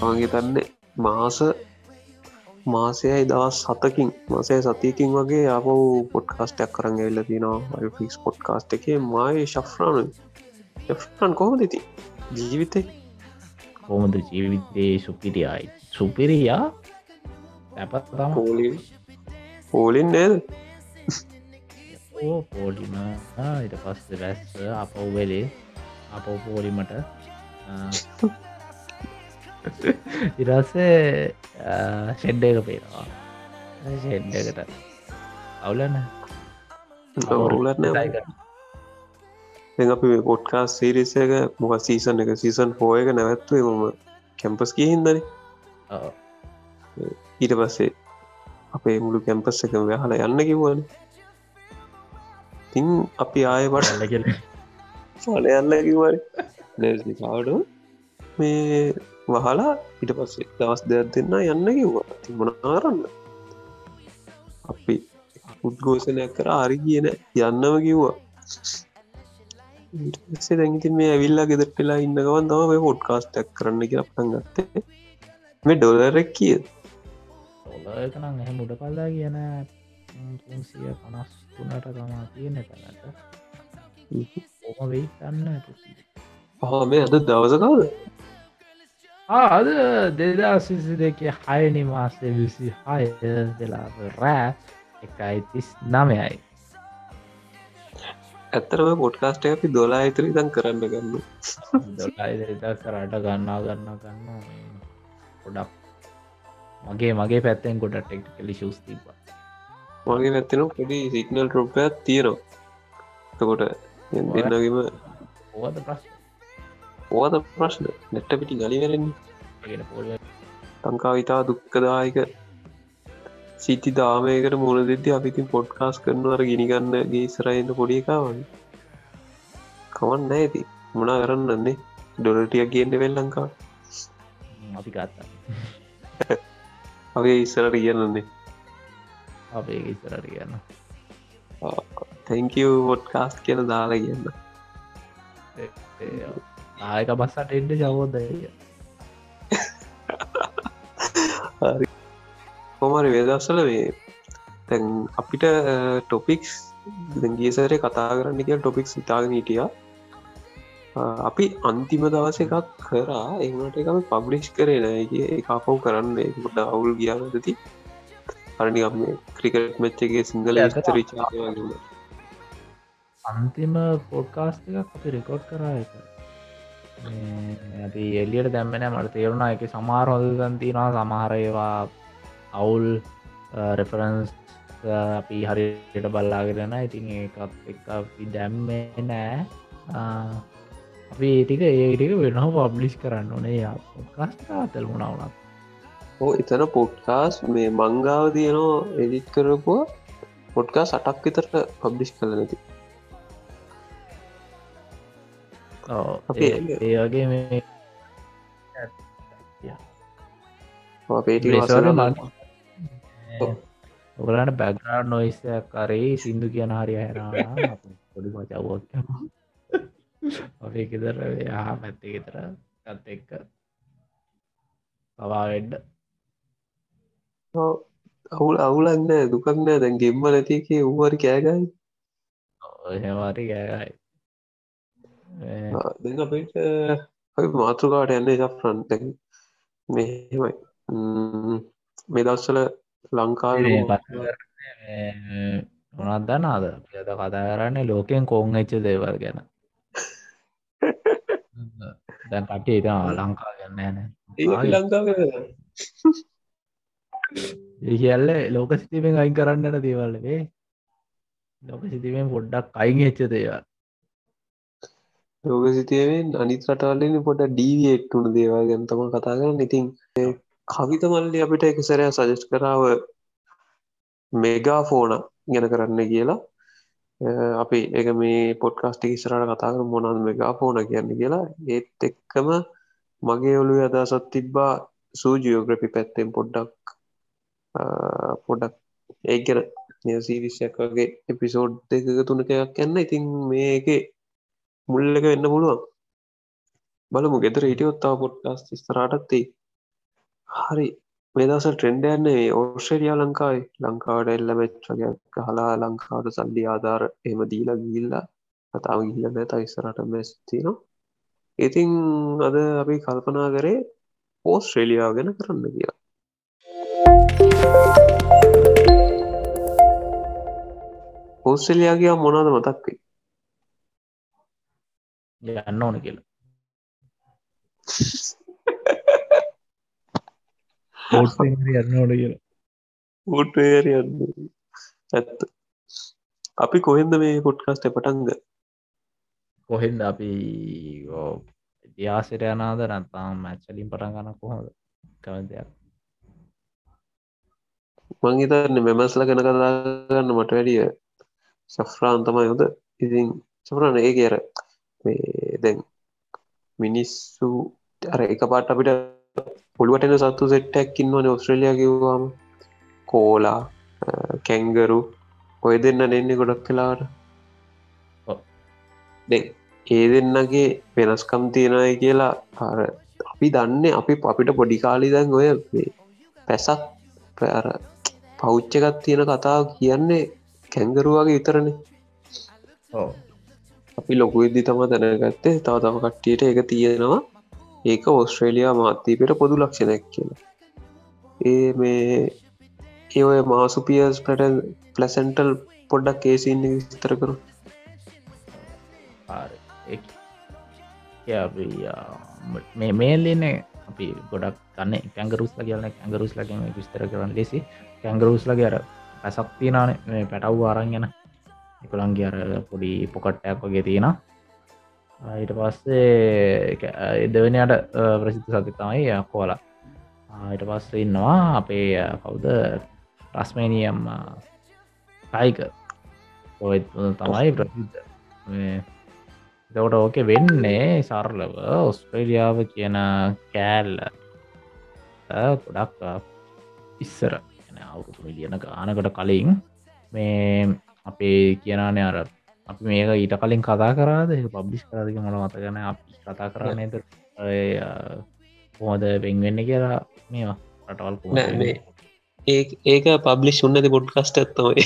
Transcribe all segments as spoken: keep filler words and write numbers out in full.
මගේ මාස මාසයයි දවස් හතකින් මාසය සතියකින් වගේ අප පොඩ්කාස්ටක් කරන්න එල්ල තිනවා ෆික්ස් පොඩ්කාස්ට එක මයි ශෆ්‍රාණු ශෆ්‍රන් කොහොම දෙති ජීවිතේ කොහොමද ජීවිතේ සුපිරියයි සුපිරියා ඇපත් තම පෝලින් පෝලින් නේද ඕ පෝලිම ඉට පස්ස වැස්ස අපව් වෙලේ අප පෝලිමට ඉරස්සේ ෂෙඩ්ඩ එක පේනවා ෂෙඩ්ඩකට අවුලන්න අවුලන්න අපි පොට්කාස් සීරිස එක මොක සීසන් එක සීසන් හෝ එක නැවැත්වේ මම කැම්පස් කියහින්දන ඊට පස්සේ අපේ මුළු කැම්පස් එක වැහල යන්න කිව්වන තින් අපි ආය පටල්ල ෆල යන්න කිව්වන නැකාඩ මේ වහලා ඉට පස්සේ දවස් දෙයක් දෙන්න යන්න කිව්වා ති මොනාරන්න අපි උද්ගෝෂණයක් කර හරි කියන යන්නම කිව්වා සේ දැඟති මේ ඇවිල්ලා ගෙදටලා ඉන්නගවන් තම මේ පොඩ්කාස්ටක් කරන්න කිය පටන් ගත්තේ මේ ඩොලරක් කිය ොලකනම් එහ මුඩ පල්ලා කියන සිය පනස් තුනට තමා තියෙන තැනට ඔම වෙයි ගන්න පහ මේ අද දවසකාද අද දෙදා සිසි දෙක හයනි මාසය විසි හය වෙලා රෑ එකයි තිස් නමයයි ඇත්තරම පොඩ්කාස්ට අපි දොලා ඉතර ඉතන් කරන්න ගන්න දොලායි කරට ගන්නා ගන්න ගන්න ගොඩක් මගේ මගේ පැත්තෙන් ගොඩ ටෙක්ට කලි ශස් තිබ මගේ පැත්තෙන පොඩි සිගනල් රොප්පයක් තියෙනවා තකොට දෙන්නගේම ඕද ප්‍රශ් ඕද ප්‍රශ්න නැට්ට පිටි ගලිවරන්නේ පොල ලංකා විතා දුක්කදායක සිති දාමයකට මුණ දෙද්‍ය අපිතින් පොඩ්කාස් කරනවර ගිනිගන්න ගේ සරයින්න පොඩිකාවන්න කවන්න ඇති මොනා කරන්නන්නේ ඩොලටියක් ගේන්න වෙල් ලංකා අපි ගත්තා අපේ ඉස්සරට කියන්නන්නේ අපේ ඉස්සරට කියන්න තැංක පොඩ්කාස්ට කියන දාලා කියන්න ආයක බස්සට එන්ඩ ජවෝදය කොමරි වේදස්සල මේ තැන් අපිට ටොපික්ස් ගියසරේ කතා කරන්න කිය ටොපික්ස් ඉතාගෙන හිටිය අපි අන්තිම දවස එකක් කරා එමට එකම පබ්ලිෂ් කරේ නෑගේ එකපව් කරන්න ට අවුල් ගියානදති අරනි අප ක්‍රිකට් මෙච්චගේ සිංහල ස්තරිචා අන්තිම පොඩ්කාස්ට එකක් අපි රෙකෝඩ් කරා එක ඇති එල්ලියට දැම්මෙන මට තේරුණා එක සමාරහොදදන් තිනවා සමහරේවා අවුල් රෙෆරන්ස් අපි හරිට බල්ලාගෙනන ඉතින් ඒකත් එක් අපි දැම්මේ නෑ අපි ඒටික ඒටික වෙනහ පබ්ලිෂ් කරන්න ඕනේ පොඩ්කාස්ටා තෙල්මුණවනත් ඕ එතන පොඩ්කාස් මේ මංගාව තියනවා එදිත් කරපුවා පොඩ්කා සටක් විතරට පබ්ලිෂ් කල නැති ඒ වගේ මේ පේටි ඔගලට බැග්‍රාඩ් නොයිස්යක් කරේ සිින්දු කියන හරි හැරවා පොඩි මචවෝත් අපේ ෙදර යා පැත්තේ ගෙතර ගත් එක්ක පවාවෙඩ්ඩ අවුල් අවුලන්න දුකක්න දැන් ගෙම්ම නැතිකේ ව්වරි කෑගයි ඔහවාරි ගෑගයි දෙ අපට මාතෘකාට යන්න ශෆ්‍රන්ත මෙමයි මේ දස්සල ලංකා මොනත් දන්නාද අද කතා කරන්නේ ලෝකෙන් කෝන් එච්ච දේවල් ගැන දැන් කටේ ඉතා ලංකා ගන්න න ලංකාව ඒ කියල්ල ලෝක සිතිමෙන් අයින් කරන්නට දේවල්ලේ ලෝක සිතිමෙන් පොඩ්ඩක් අයින් එච්ච දේවල් ලෝක සිතියවෙන් අනිත් රටවල්ලන පොට ඩීවියට්ටුන දේවල් ගැන්තම කතා කරන්න ඉතින් කවිත මල්ලි අපිට එක සැරය සජස් කරාව මෙගා ෆෝන ගැන කරන්න කියලා අපි එක මේ පොඩ්කාස්ටි ඉස්සරට කතා කර මොනන් මෙගා ෆෝන කියන්න කියලා ඒත් එක්කම මගේ ඔලු අදසත් තිබ්බා සූජියෝග්‍රපි පැත්තෙන් පොඩ්ඩක් පොඩක් ඒකන නියසීවිශ්යක් වගේ එපිසෝඩ් දෙක තුනකයක් යන්න ඉතින් මේක මුල්ලක වෙන්න පුළුවන් බලමු ගෙදර හිටියොත්තාව පොඩ්කාස් ස්තරාටත්ති හරි මේ දවස්වල ට්‍රෙන්ඩ් යන්නේ ඕස්ට්‍රේලියාව ලංකාවේ ලංකාවට එල්ල මැච් වගේ ගහලා ලංකාවට සල්ලි ආධාර එහෙම දීලා ගිහිල්ලා තාම ගිහිල්ලා නැහැ තාම ඉස්සරහට මැච් තියෙනවා. ඉතින් අද අපි කල්පනා කරේ ඕස්ට්‍රේලියාව ගැන කරන්න කියලා. ඕස්ට්‍රේලියාව කියව මොනවද මතක් වෙන්නේ? යන්න ඕන කියලා බෝට් යන්න ඕන කියලා බෝට් යන්න ඇත්ත. අපි කොහෙන්ද මේ පොඩ්කාස්ට් එක පටන් ගත්තේ? කොහෙන්ද අපි ඉතිහාසයට යනවද නැත්නම් මැච් වලින් පටන් ගන්න කොහොමද කවද දෙයක් මං හිතන්නේ මෙමස්ලා ගැන කතා කරන්න මට වැඩිය සෆ්රාන් තමයි හොඳ. ඉතින් සෆ්රාන් ඒකේ අර මේ දැන් මිනිස්සු අර එකපාරට අපිට ඔළුවට එන සත්තු සෙට් එකක් ඉන්නවනේ ඕස්ට්‍රේලියාව කිව්වම කෝලා කැන්ගරු ඔය දෙන්න නෙන්නේ ගොඩක් වෙලාවට. ඔව්. දැන් ඒ දෙන්නගේ වෙනස්කම් තියෙනයි කියලා අර අපි දන්නේ අපි අපිට පොඩි කාලේ දැන් ඔය පැසක් අර පවුච් එකක් තියෙන කතාව කියන්නේ කැන්ගරු වගේ විතරනේ. ඔව්. අපි ලොකු වෙද්දි තමයි දැනගත්තේ තව තව කට්ටියට ඒක තියෙනවා. ඒක ඕස්ට්‍රේලියා මහද්වීපයට පොදු ලක්ෂණයක් කියලා. ඒ මේ ඒ ඔය මාසුපියස් ප්ලැසෙන්ටල් පොඩ්ඩක් ඒ සීන් එක විස්තර කරමු. මේ මේල්ලන්නේ අපි ගොඩක් ගන්න කැංගරුස්ල කියලන කැංගරුස්ලගේ විස්තර කරන්න ලෙසි කැංගරුස්ලගේ අර පැසක් තියනාන මේ පැටව් අරන් ගැන එකොළන්ගේ අර පොඩි පොකට්ටයක් වගේ තියෙන ඊට පස්සේ එදවෙනයට ප්‍රසිද්ධ සති තමයි කෝලා ඊට පස්ස ඉන්නවා අපේ කවුද රස්මේනියම් කායික ඔය තමයි ප්‍රසිද්ධ එතකොට ඕකේ වෙන්නේ සරලව ඔස්ට්‍රේලියාව කියන කෑල්ල ගොඩක් ඉස්සර අවුරුදු මිලියන ගානකට කලින් මේ අපේ කියනානේ අර අපි මේක ඊට කලින් කතා කරාද පබ්ලිස් කරාදක මට මතගන අපි කතා කරන්නේද හොද පෙන්වෙන්න කියලා මේවා රටවල් ඒක පබ්ලිස් උන්නති පොඩ්කස්ට ඇත්තමයි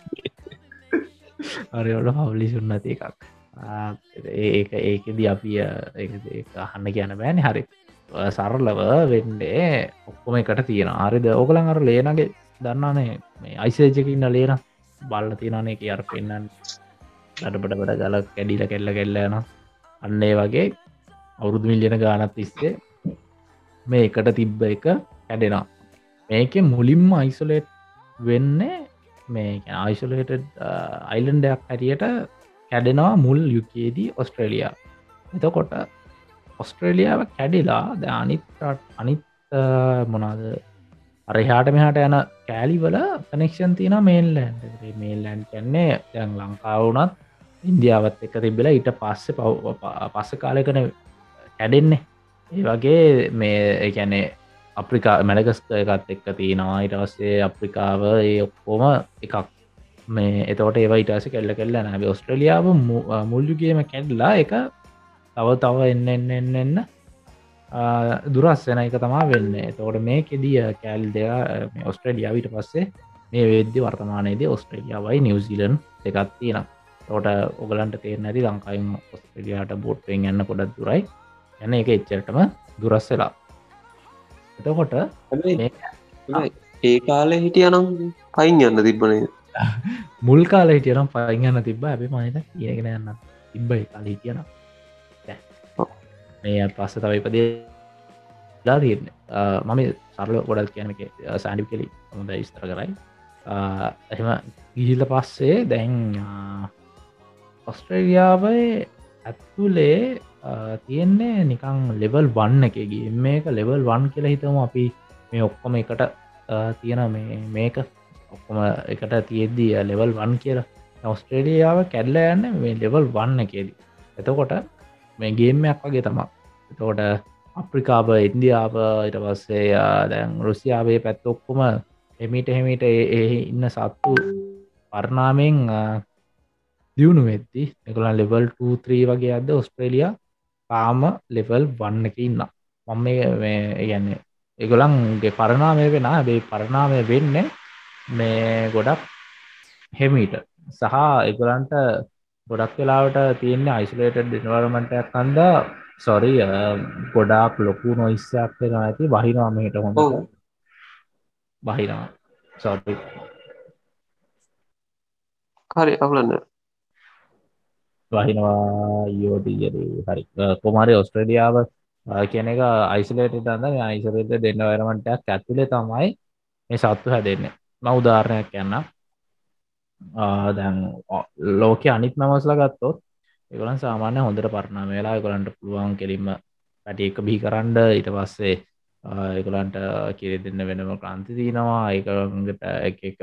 අරවල පබ්ලිස් උන්නති එකක් ඒක ඒකෙද අපි අහන්න කියන බෑන හරි සරලව වෙන්ඩේ ඔක්කොම එකට තියෙන ආරිද ඕකලන් අර ලේනගේ දන්නානේ මේ අයිසේජකින්න ලේන බල්ල තියනන එක අර පෙන්න්න ලටපට පට ගල කැඩිල කෙල්ල කෙල්ල යන අන්නේ වගේ අවුරුදු මිලියන ගානත් තිස්සේ මේ එකට තිබ්බ එක කැඩෙනවා මේක මුලින්ම අයිසොලේට් වෙන්නේ මේ අයිසොලේට අයිලන්ඩයක් හැටියට කැඩෙනවා මුල් යුකේදී ඔස්ට්‍රේලියයා එතකොට ඔස්ට්‍රේලියාව කැඩිලා ද අනිත් අනිත් මොනාද අරහාට මෙහට යන කෑලිවල කනෙක්ෂන් තියන මේල්ලන්ඩ මේල්ලන්් කන්නේ දැන් ලංකාවුනත් ඉන්දියාවත් එක තිබෙලා ඊට පස්සෙ පව් පස්ස කාලයකන කැඩෙන්නේ ඒ වගේ මේ ඒැනේ අප්‍රිකා මැඩගස්ක එකත් එක්ක තියෙනවා ඉටවස්සේ අප්‍රිකාව ඒ ඔක්කෝම එකක් මේ එතවට ඒවා ඉටස කෙල්ල කෙල්ල නැබ ඔස්ට්‍රලියාව මුල්යුගේම කැඩ්ලා එක තව තව එන්න එන්න එන්න එන්න දුරස්සෙන එක තමා වෙන්න තෝට මේ කෙදිය කෑල් දෙයා ඔස්ට්‍රේලියාවිට පස්සේ මේ වේද්‍ය වර්තමානයේද ඔස්ට්‍රේලියාවයි නිවසිීලන් දෙකත් තියෙන තෝට ඔගලන්ට තේර නැති ලංකායිම ඔස්ට්‍රලියයාට බෝට්ෙන් යන්න පොඩත් දුරයි යන එක එච්චරටම දුරස්සෙලා එතකොට ඒ කාලෙ හිටියනම් පයින් යන්න තිබ්බනේ මුල් කාල හිටියනම් පයින් යන්න තිබ්බ ඇබේ මහිත කියගෙන යන්න තිබ්බයි කාල හිටියන මේ පස්ස තව ඉපදේ ලා තියන්න මම සරල ගොඩල් කියන එක සෑඩි කෙලි හොඳ විස්තර කරයි එහෙම ගිහිල්ල පස්සේ දැන් ඔස්ට්‍රේලියාවයි ඇත්තුලේ තියෙන්නේ නිකං ලෙවල් වන්න එකගේ මේක ලෙවල් වන් කියලා හිතම අපි මේ ඔක්කොම එකට තියෙන මේක ඔක්කොම එකට තියෙද්දී ලෙවල් වන් කියලා ඔස්ට්‍රේලියාව කැඩල යන්න මේ ලෙවල් වන්න එකේදී එතකොට මේ ගේමයක් වගේ තමා එතකොට අප්‍රිකාව ඉන්දියාව ඉට පස්සේ දැන් රුසියාවේ පැත්ත ඔක්කොම එමිට හෙමිට ඒ ඉන්න සත්තු පරණාමෙන් දියුණු වෙද්දි එකලා ලෙවල් ටූ ත්‍රී වගේ අද ඔස්ට්‍රේලියයා පාම ලෙවල් වන්න එක ඉන්න මම මේ ගැන්නේ ඒගොල්ලන්ගේ පරිණාමය වෙන හැබැයි පරිණාමය වෙන්නේ මේ ගොඩක් හෙමීට සහ ඒගොල්ලන්ට ගොඩක් වෙලාවට තියෙන්නේ අයිසොලේටඩ් එන්වයරන්මන්ට් එකක් හන්දා සෝරි ගොඩාක් ලොකු නොයිස් එකක් වෙනවා ඇති වහිනවා මෙහෙට හොඳට ඔව් වහිනවා සෝරි හරි අවුලන්න වහිනවා යෝදීයද හරි කොමාරි ඔස්ට්‍රේලියාව කියන එක අයිසොලේටඩ් හන්දා මේ අයිසොලේටඩ් එන්වයරන්මන්ට් එකක් ඇතුලේ තමයි මේ සත්තු හැදෙන්නේ මම උදාහරණයක් කියන්නම් දැන් ලෝක අනිත් මමස්ලා ගත්තොත් ඒගොල්ලන් සාමාන්‍ය හොඳට පරිණාමය වෙලා ඒගොල්ලන්ට පුළුවන් කෙලින්ම පැටි එක බිහි කරන්න ඊට පස්සේ ඒගොල්ලන්ට කිරි දෙන්න වෙනම ක්‍රාන්ති තියෙනවා ඒකකට එක එක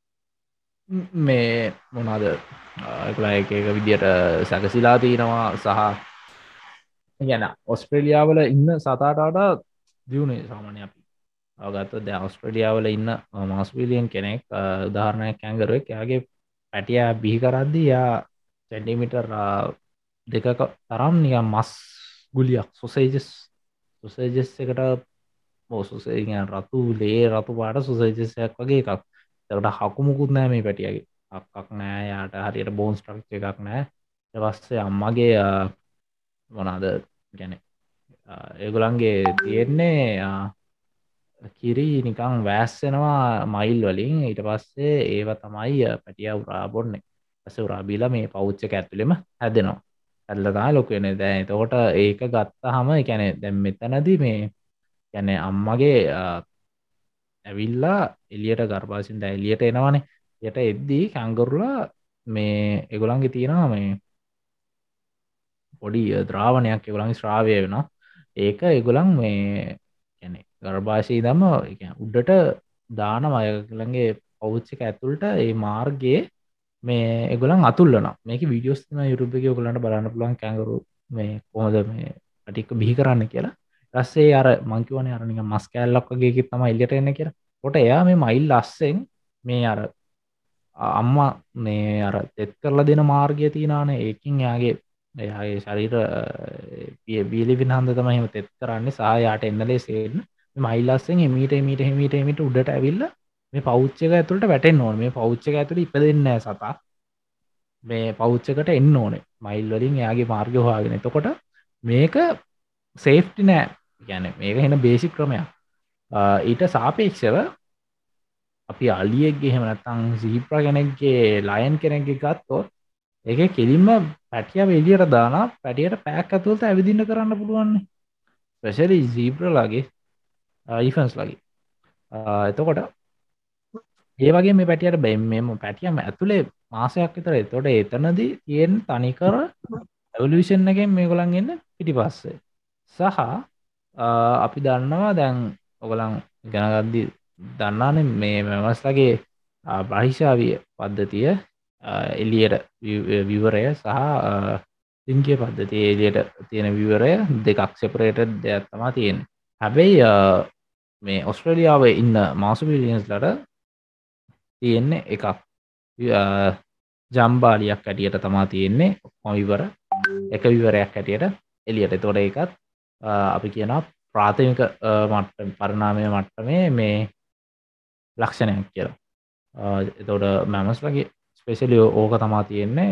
මේ මොනවාද ඒගොල්ලන් එක එක විදියට සැකසීලා තිනවා සහ يعني ඔස්ට්‍රේලියාවල ඉන්න සතාට වඩා දියුණුයි සාමාන්‍ය අපි ගත්තොත් දැන් ඔස්ට්‍රේලියාවල ඉන්න මාස්පීලියන් කෙනෙක් උදාහරණයක් කැංගරුවෙක් එයාගේ පැටිය බිහි කරද්දී යා සෙන්ටිමීටර් දෙකක තරම් නිකන් මස් ගුලියක් සොසේජස් සොසේජස් එකට මො සොසේජ් කියන්නේ රතු ලේ රතු පාට සොසේජස් එකක් වගේ එකක්. ඒකට හකු මුකුත් නැහැ මේ පැටියගේ. අක්කක් නැහැ යාට හරියට බෝන් ස්ට්‍රක්චර් එකක් නැහැ. ඊට පස්සේ අම්මගේ මොනවාද කියන්නේ ඒගොල්ලන්ගේ තියෙන්නේ කිරි නිකන් වෑස්සෙනවා මයිල් වලින් ඊට පස්සේ ඒව තමයි පැටියා උරා බොන්නේ. ඊපස්සේ උරා බීලා මේ පවුච් එක ඇතුළෙම හැදෙනවා. හැදලා තමයි ලොකු වෙන්නේ. දැන් එතකොට ඒක ගත්තාම ඒ කියන්නේ දැන් මෙතනදී මේ කියන්නේ අම්මගේ ඇවිල්ලා එළියට ගර්භාෂයෙන් දැන් එළියට එනවනේ. එළියට එද්දී කැංගරුලා මේ ඒගොල්ලන්ගේ තියෙනවා මේ පොඩි ද්‍රාවණයක් ඒගොල්ලන්ගේ ශ්‍රාවය වෙනවා. ඒක ඒගොල්ලන් මේ කියන්නේ ගර්භාෂයේ ඉඳන්ම උඩට දානවා ඒගොල්ලන්ගේ පවුච් එක ඇතුළට ඒ මාර්ගයේ මේ ඒගොල්ලන් අතුල්ලනවා. මේකේ වීඩියෝස් තියෙනවා YouTube එකේ ඔයගොල්ලන්ට බලන්න පුළුවන් කැංගරු මේ කොහොමද මේ ටික බිහි කරන්න කියලා. ඊට පස්සේ අර මං කියවනේ අර නිකන් මස් කෑල්ලක් වගේ එකක් තමයි එළියට එන්නේ කියලා. කොට එයා මේ මයිල් අස්සෙන් මේ අර අම්මා මේ අර තෙත් කරලා දෙන මාර්ගය තියනවානේ ඒකින් එයාගේ එයාගේ ශරීර බියලිවින හන්ද තමයි එහෙම තෙත් කරන්නේ සහ යාට එන්නලේ සේන්න මේ මයිල් අස්සෙන් එමීට එමීට එමීට එමීට උඩට ඇවිල්ලා මේ පවුච් එක ඇතුළට වැටෙන්න ඕනේ. මේ පවුච් එක ඇතුළේ ඉපදෙන්නේ නැහැ සතා. මේ පවුච් එකට එන්න ඕනේ. මයිල් වලින් එයාගේ මාර්ගය හොයාගෙන. එතකොට මේක සේෆ්ටි නෑ. කියන්නේ මේක එන බේසික් ක්‍රමයක්. ඊට සාපේක්ෂව අපි අලියෙක්ගේ එහෙම නැත්නම් සීබ්‍රා කෙනෙක්ගේ ලයන් කෙනෙක්ගේ ගත්තොත් ඒකේ කෙලින්ම පැටියව එළියට දානවා. පැටියට පැයක් ඇතුළත ඇවිදින්න කරන්න පුළුවන් නේ. ස්පෙෂලි සීබ්‍රාලාගේ ඉෆන්ස්ලාගේ. එතකොට ඒ වගේ මේ පැටියට මෙම පැටියම ඇතුලේ මාසයක් විතර එතකොට එතනදී තියෙන තනිකර එවොලියුෂන් එකෙන් මේගොල්ලන් එන්නේ පිටිපස්සේ. සහ අපි දන්නවා දැන් ඔයගොල්ලන් ඉගෙන ගද්දි දන්නානේ මේ මමස්ලාගේ බ්‍රහිෂාවිය පද්ධතිය එළියට විවරය සහ ලිංගික පද්ධතිය එළියට තියෙන විවරය දෙකක් සෙපරේටඩ් දෙයක් තමයි තියෙන්නේ. හැබැයි මේ ඔස්ට්‍රේලියාවේ ඉන්න මාසුපිලියන්ස්ලට තියෙන්නේ එකක් ජම්බාලියක් ඇටියට තමා තියෙන්නේ ඔක්කොම විවර එක විවරයක් ඇටියට එළියට. එතකොට ඒකත් අපි කියනවා ප්‍රාථමික මට්ටම පරිණාමය මට්ටමේ මේ ලක්ෂණයක් කියලා. එතකොට මැමස්ලාගේ ස්පෙෂලි ඕක තමා තියෙන්නේ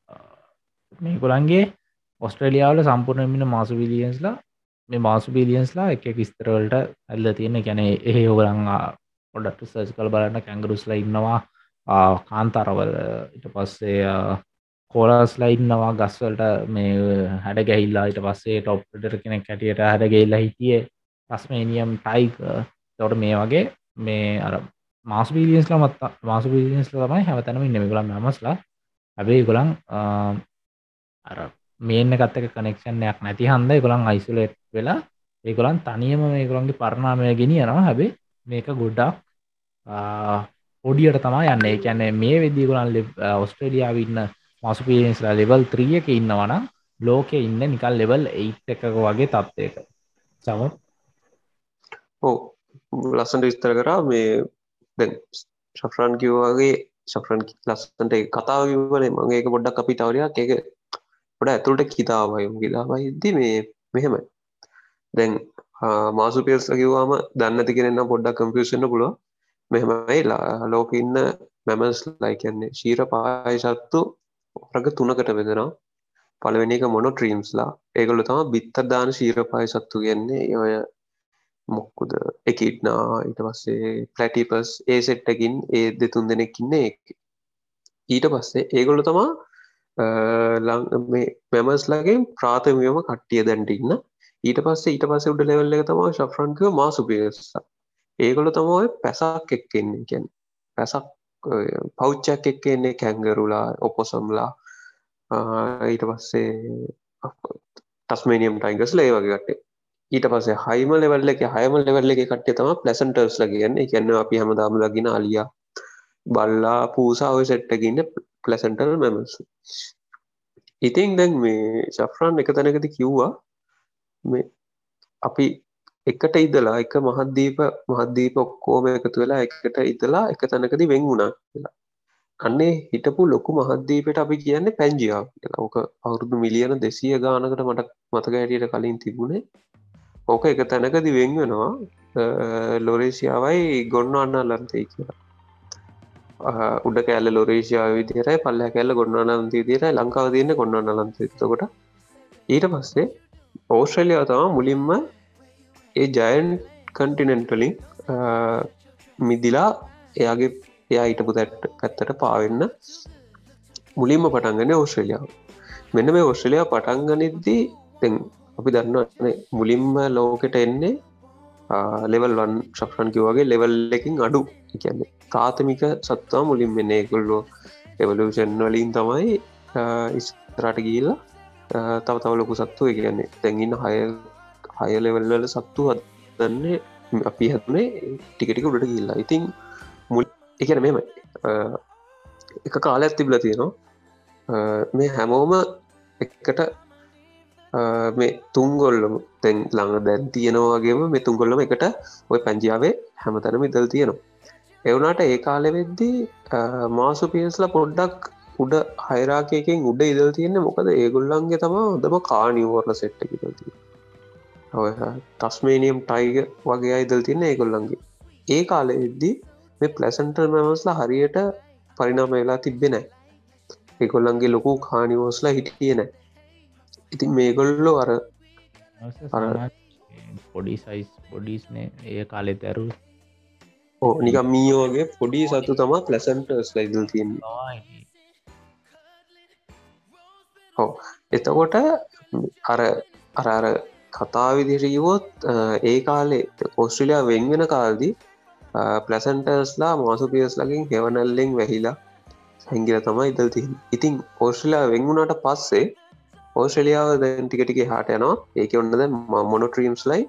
මේගොල්ලන්ගේ ඔස්ට්‍රේලියාවල සම්පූර්ණයෙන්ම ඉන්න මාසුපිලියන්ස්ලා මේ මාසුපිලියන්ස්ලා එක එක ස්තර වලට ඇදලා තියෙන. ඒ කියන්නේ එහෙ ඕගොල්ලන් පොඩ්ඩක් රිසර්ච් කරලා බලන්න කැංගරුස්ලා ඉන්නවා කාන්තාරවල ඊට පස්සේ කෝලස්ලා ඉන්නවා ගස් වලට මේ හැඩ ගැහිලා ඊට පස්සේ টොප් ප්‍රෙඩර් කෙනෙක් හැටියට හැඩ ගැහිලා හිටියේ ටස්මේනියම් ටයිගර්. ඒකට මේ වගේ මේ අර මාසුපිලියන්ස්ලා මත මාසුපිලියන්ස්ලා තමයි හැමතැනම ඉන්නේ මේගොල්ලන් මැමස්ලා. හැබැයි ඒගොල්ලන් අර මේන් එකත් එක්ක කනෙක්ෂන් එකක් නැති හන්ද ඒගොල්ලන් අයිසොලේට් වෙලා ඒගොල්ලන් තනියම මේගොල්ලන්ගේ පරිණාමය ගෙනියනවා. හැබැයි මේක ගොඩක් පොඩියට තමයි යන්නේ. ඒ කියන්නේ මේ වෙද්දී ඒගොල්ලන් ඔස්ට්‍රේලියාවේ ඉන්න මාසුපිලියන්ස්ලා ලෙවල් ත්‍රී එකේ ඉන්නවා නම් ලෝකේ ඉන්නේ නිකන් ලෙවල් එයිට් එකක වගේ තත්ත්වයක. සමහර ඔව් ලස්සනට විස්තර කරා මේ දැන් ශෆ්‍රාන් කිව්වා වගේ ශෆ්‍රාන් ලස්සනට ඒ කතාව කිව්වනේ මම ඒක පොඩ්ඩක් අපි තව ටිකක් ඒක පොඩ්ඩක් ඇතුළට කිතාවයි කිතාවයිදී මේ මෙහෙමයි. දැන් මාසුපියස්ලා කිව්වම දන්නේ නැති කෙනෙක් නම් පොඩ්ඩක් කන්ෆියුස් වෙන්න පුළුවන්. මෙහෙමයි ලෝකෙ ඉන්න මැමල්ස්ලා කියන්නේ ක්ෂීරපායි සත්තු වර්ග තුනකට බෙදෙනවා. පළවෙනි එක මොනොට්‍රීම්ස්ලා. ඒගොල්ලෝ තමයි බිත්තර දාන ක්ෂීරපායි සත්තු කියන්නේ. ඔය මොක්කුද එකිඩ්නා ඊට පස්සේ ප්ලැටිපස් ඒ සෙට් එකකින් ඒ දෙතුන් දෙනෙක් ඉන්නේ ඒකේ. ඊට පස්සේ ඒගොල්ලෝ තමයි මේ මැමල්ස්ලාගේ ප්‍රාථමිකම කට්ටිය දැන්ට ඉන්න. ඊට පස්සේ ඊට පස්සේ උඩ ලෙවල් එක තමයි ශෆ්‍රන් කිව්ව මාසුපියස්ලා. ඒගොල්ලෝ තමයි පැසක් එක්ක ඉන්නේ. කියන්නේ පැසක් පවුච්චක් එක්ක ඉන්නේ කැංගරුලා ඔපොසම්ලා ඊට පස්සේ ටස්මේනියම් ටයිගර්ස්ලා ඒ වගේ කට්ටිය. ඊට පස්සේ හයිම ලෙවල් එකේ හයම ලෙවල් එකේ කට්ටිය තමයි ප්ලැසන්ටර්ස්ලා කියන්නේ. ඒ කියන්නේ අපි හැමදාම දකින අලියා බල්ලා පූසා ඔය සෙට් එකේ ඉන්නේ ප්ලැසන්ටල් මැමල්ස්. ඉතින් දැන් මේ ශෆ්‍රන් එක තැනකදී කිව්වා මේ අපි එකට ඉඳලා එක මහද්වීප මහද්වීප ඔක්කොම එකතු වෙලා එකට ඉඳලා එක තැනකදී වෙන් වුණා කියලා. අන්නේ හිටපු ලොකු මහද්වීපයට අපි කියන්නේ පැන්ජියා කියලා. ඕක අවුරුදු මිලියන දෙසීය ගානකට මට මතක හැටියට කලින් තිබුණේ. ඕක එක තැනකදී වෙන් වෙනවා ලොරේසියාවයි ගොන්ඩවානාලන්තේ කියලා. උඩ කෑල්ල ලොරේසියාව විදිහටයි පල්ලෙහා කෑල්ල ගොන්ඩවානාලන්තේ විදිහටයි ලංකාව තියෙන්නේ ගොන්ඩවානාලන්තේ. එතකොට ඊට පස්සේ ඕස්ට්‍රේලියාව තමයි මුලින්ම ඒ ජයන්ට් කන්ටිනෙන්ට් වලින් මිදිලා එයාගේ එයා හිටපු පැත්තට පාවෙන්න මුලින්ම පටන් ගන්නේ ඕස්ට්‍රේලියාව. මෙන්න මේ ඕස්ට්‍රේලියාව පටන් ගනිද්දී දැන් අපි දන්නවනේ මුලින්ම ලෝකෙට එන්නේ ලෙවල් වන් ශෆ්‍රන් කිව්වාගේ ලෙවල් එකකින් අඩු. ඒ කියන්නේ ප්‍රාථමික සත්තුවා මුලින්ම එන්නේ. ඒගොල්ලෝ එවලූෂන් වලින් තමයි ඉස්සරහට ගිහිල්ලා තව තව ලොකු සත්තු. ඒ කියන්නේ දැන් ඉන්න හය හය ලෙවල් වල සත්තු හදන්නේ අපි හදුනේ ටික ටික උඩට ගිහිල්ලා. ඉතින් මුල් ඒ කියන්නේ මෙහෙමයි එක කාලයක් තිබිලා තියෙනවා මේ හැමෝම එකට මේ තුන්ගොල්ලම දැන් ළඟ දැන් තියෙනවා වගේම මේ තුන්ගොල්ලම එකට ওই පැන්ජියාවේ හැමතැනම ඉඳලා තියෙනවා. ඒ වුණාට ඒ කාලෙ වෙද්දී මාසුපියස්ලා පොඩ්ඩක් උඩ හයිරාකි එකෙන් උඩ ඉඳලා තියෙන්නේ. මොකද ඒගොල්ලන්ගේ තමයි හොඳම කානිවෝර්ලා සෙට් එක ඉඳලා තියෙන්නේ. ඔය ටස්මේනියම් ටයිගර් වගේ අය ඉඳලා තියෙන්නේ ඒගොල්ලන්ගේ. ඒ කාලෙ වෙද්දී මේ ප්ලැසන්ටල් මැමල්ස්ලා හරියට පරිණාම වෙලා තිබ්බේ නැහැ. ඒගොල්ලන්ගේ ලොකු කානිවෝර්ස්ලා හිටියේ නැහැ. ඉතින් මේගොල්ලෝ අර අර පොඩි සයිස් පොඩිස්නේ ඒ කාලෙත් ඇරු ඕ නිකන් මීයෝ වගේ පොඩි සතු තමයි ප්ලැසන්ටර්ස්ලා ඉඳලා තියෙන්නේ. ඔව් එතකොට අර අර අර කතාව විදිහට කිව්වොත් ඒ කාලේ ඕස්ට්‍රේලියාව වෙන් වෙන කාලෙදී ප්ලැසන්ටර්ස්ලා මාසුපියස්ලාගෙන් හෙවණැල්ලෙන් වැහිලා හැංගිලා තමයි ඉඳලා තියෙන්නේ. ඉතින් ඕස්ට්‍රේලියාව වෙන් වුණාට පස්සේ ඕස්ට්‍රේලියාව දැන් ටික ටික එහාට යනවා. ඒකේ ඔන්න දැන් මොනොට්‍රීම්ස්ලයි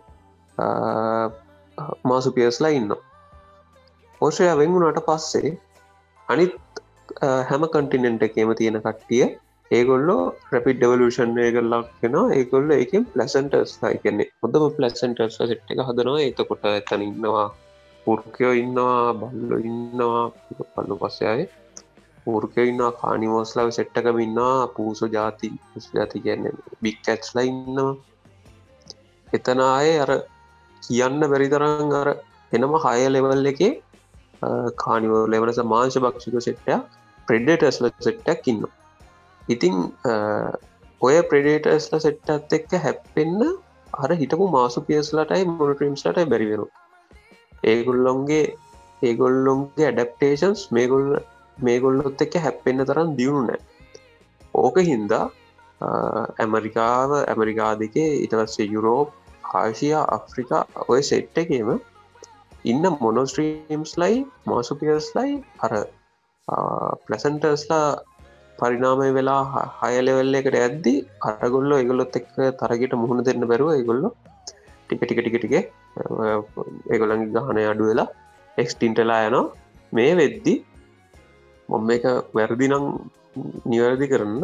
මාසුපියස්ලා ඉන්නවා. ඕස්ට්‍රේලියාව වෙන් වුණාට පස්සේ අනිත් හැම කන්ටිනෙන්ට් එකේම තියෙන කට්ටිය ඒගොල්ලෝ රැපිඩ් එවලූෂන් එකකට ලක් වෙනවා. ඒගොල්ලෝ ඒකෙන් ප්ලැසන්ටර්ස්ලා කියන්නේ හොඳම ප්ලැසන්ටර්ස්ලා සෙට් එක හදනවා. එතකොට එතන ඉන්නවා පුර්කයෝ ඉන්නවා, බල්ලෝ ඉන්නවා, බල්ලෝ පස්සේ ආයේ පුර්කයෝ ඉන්නවා, කානිවෝස්ලා සෙට් එකම ඉන්නවා, පූසෝ ಜಾති පූසෝ ಜಾති කියන්නේ බිග් කැට්ස්ලා ඉන්නවා. එතන ආයේ අර කියන්න බැරි තරම් අර එනම හය ලෙවල් එකේ කානිවෝ ලෙවල් එක මාංශ භක්ෂික සෙට් එක ප්‍රෙඩේටර්ස්ලා සෙට් එකක් ඉන්නවා. ඉතින් ඔය ප්‍රෙඩේටර්ස්ලා සෙට් එකත් එක්ක හැප්පෙන්න අර හිටපු මාසුපියස්ලාටයි මොනොට්‍රීම්ස්ලාටයි බැරි වෙනවා. ඒගොල්ලොන්ගේ ඒගොල්ලොන්ගේ ඇඩැප්ටේෂන්ස් මේගොල්ල මේගොල්ලොත් එක්ක හැප්පෙන්න තරම් දියුණු නැහැ. ඕක හින්දා ඇමරිකාව ඇමරිකා දෙකේ ඊට පස්සේ යුරෝප්, ආසියා, අප්‍රිකා ඔය සෙට් එකේම ඉන්න මොනොස්ට්‍රීම්ස්ලයි මාසුපියස්ලයි අර ප්ලැසන්ටර්ස්ලා පරිණාමය වෙලා හය ලෙවල් එකට යද්දි අරගොල්ලෝ ඒගොල්ලොත් එක්ක තරගයට මුහුණ දෙන්න බැරුව ඒගොල්ලෝ ටික ටික ටික ටික ඒගොල්ලන්ගේ ගහනය අඩු වෙලා එක්ස්ටින්ට් වෙලා යනවා. මේ වෙද්දි මම මේක වැරදි නම් නිවැරදි කරන්න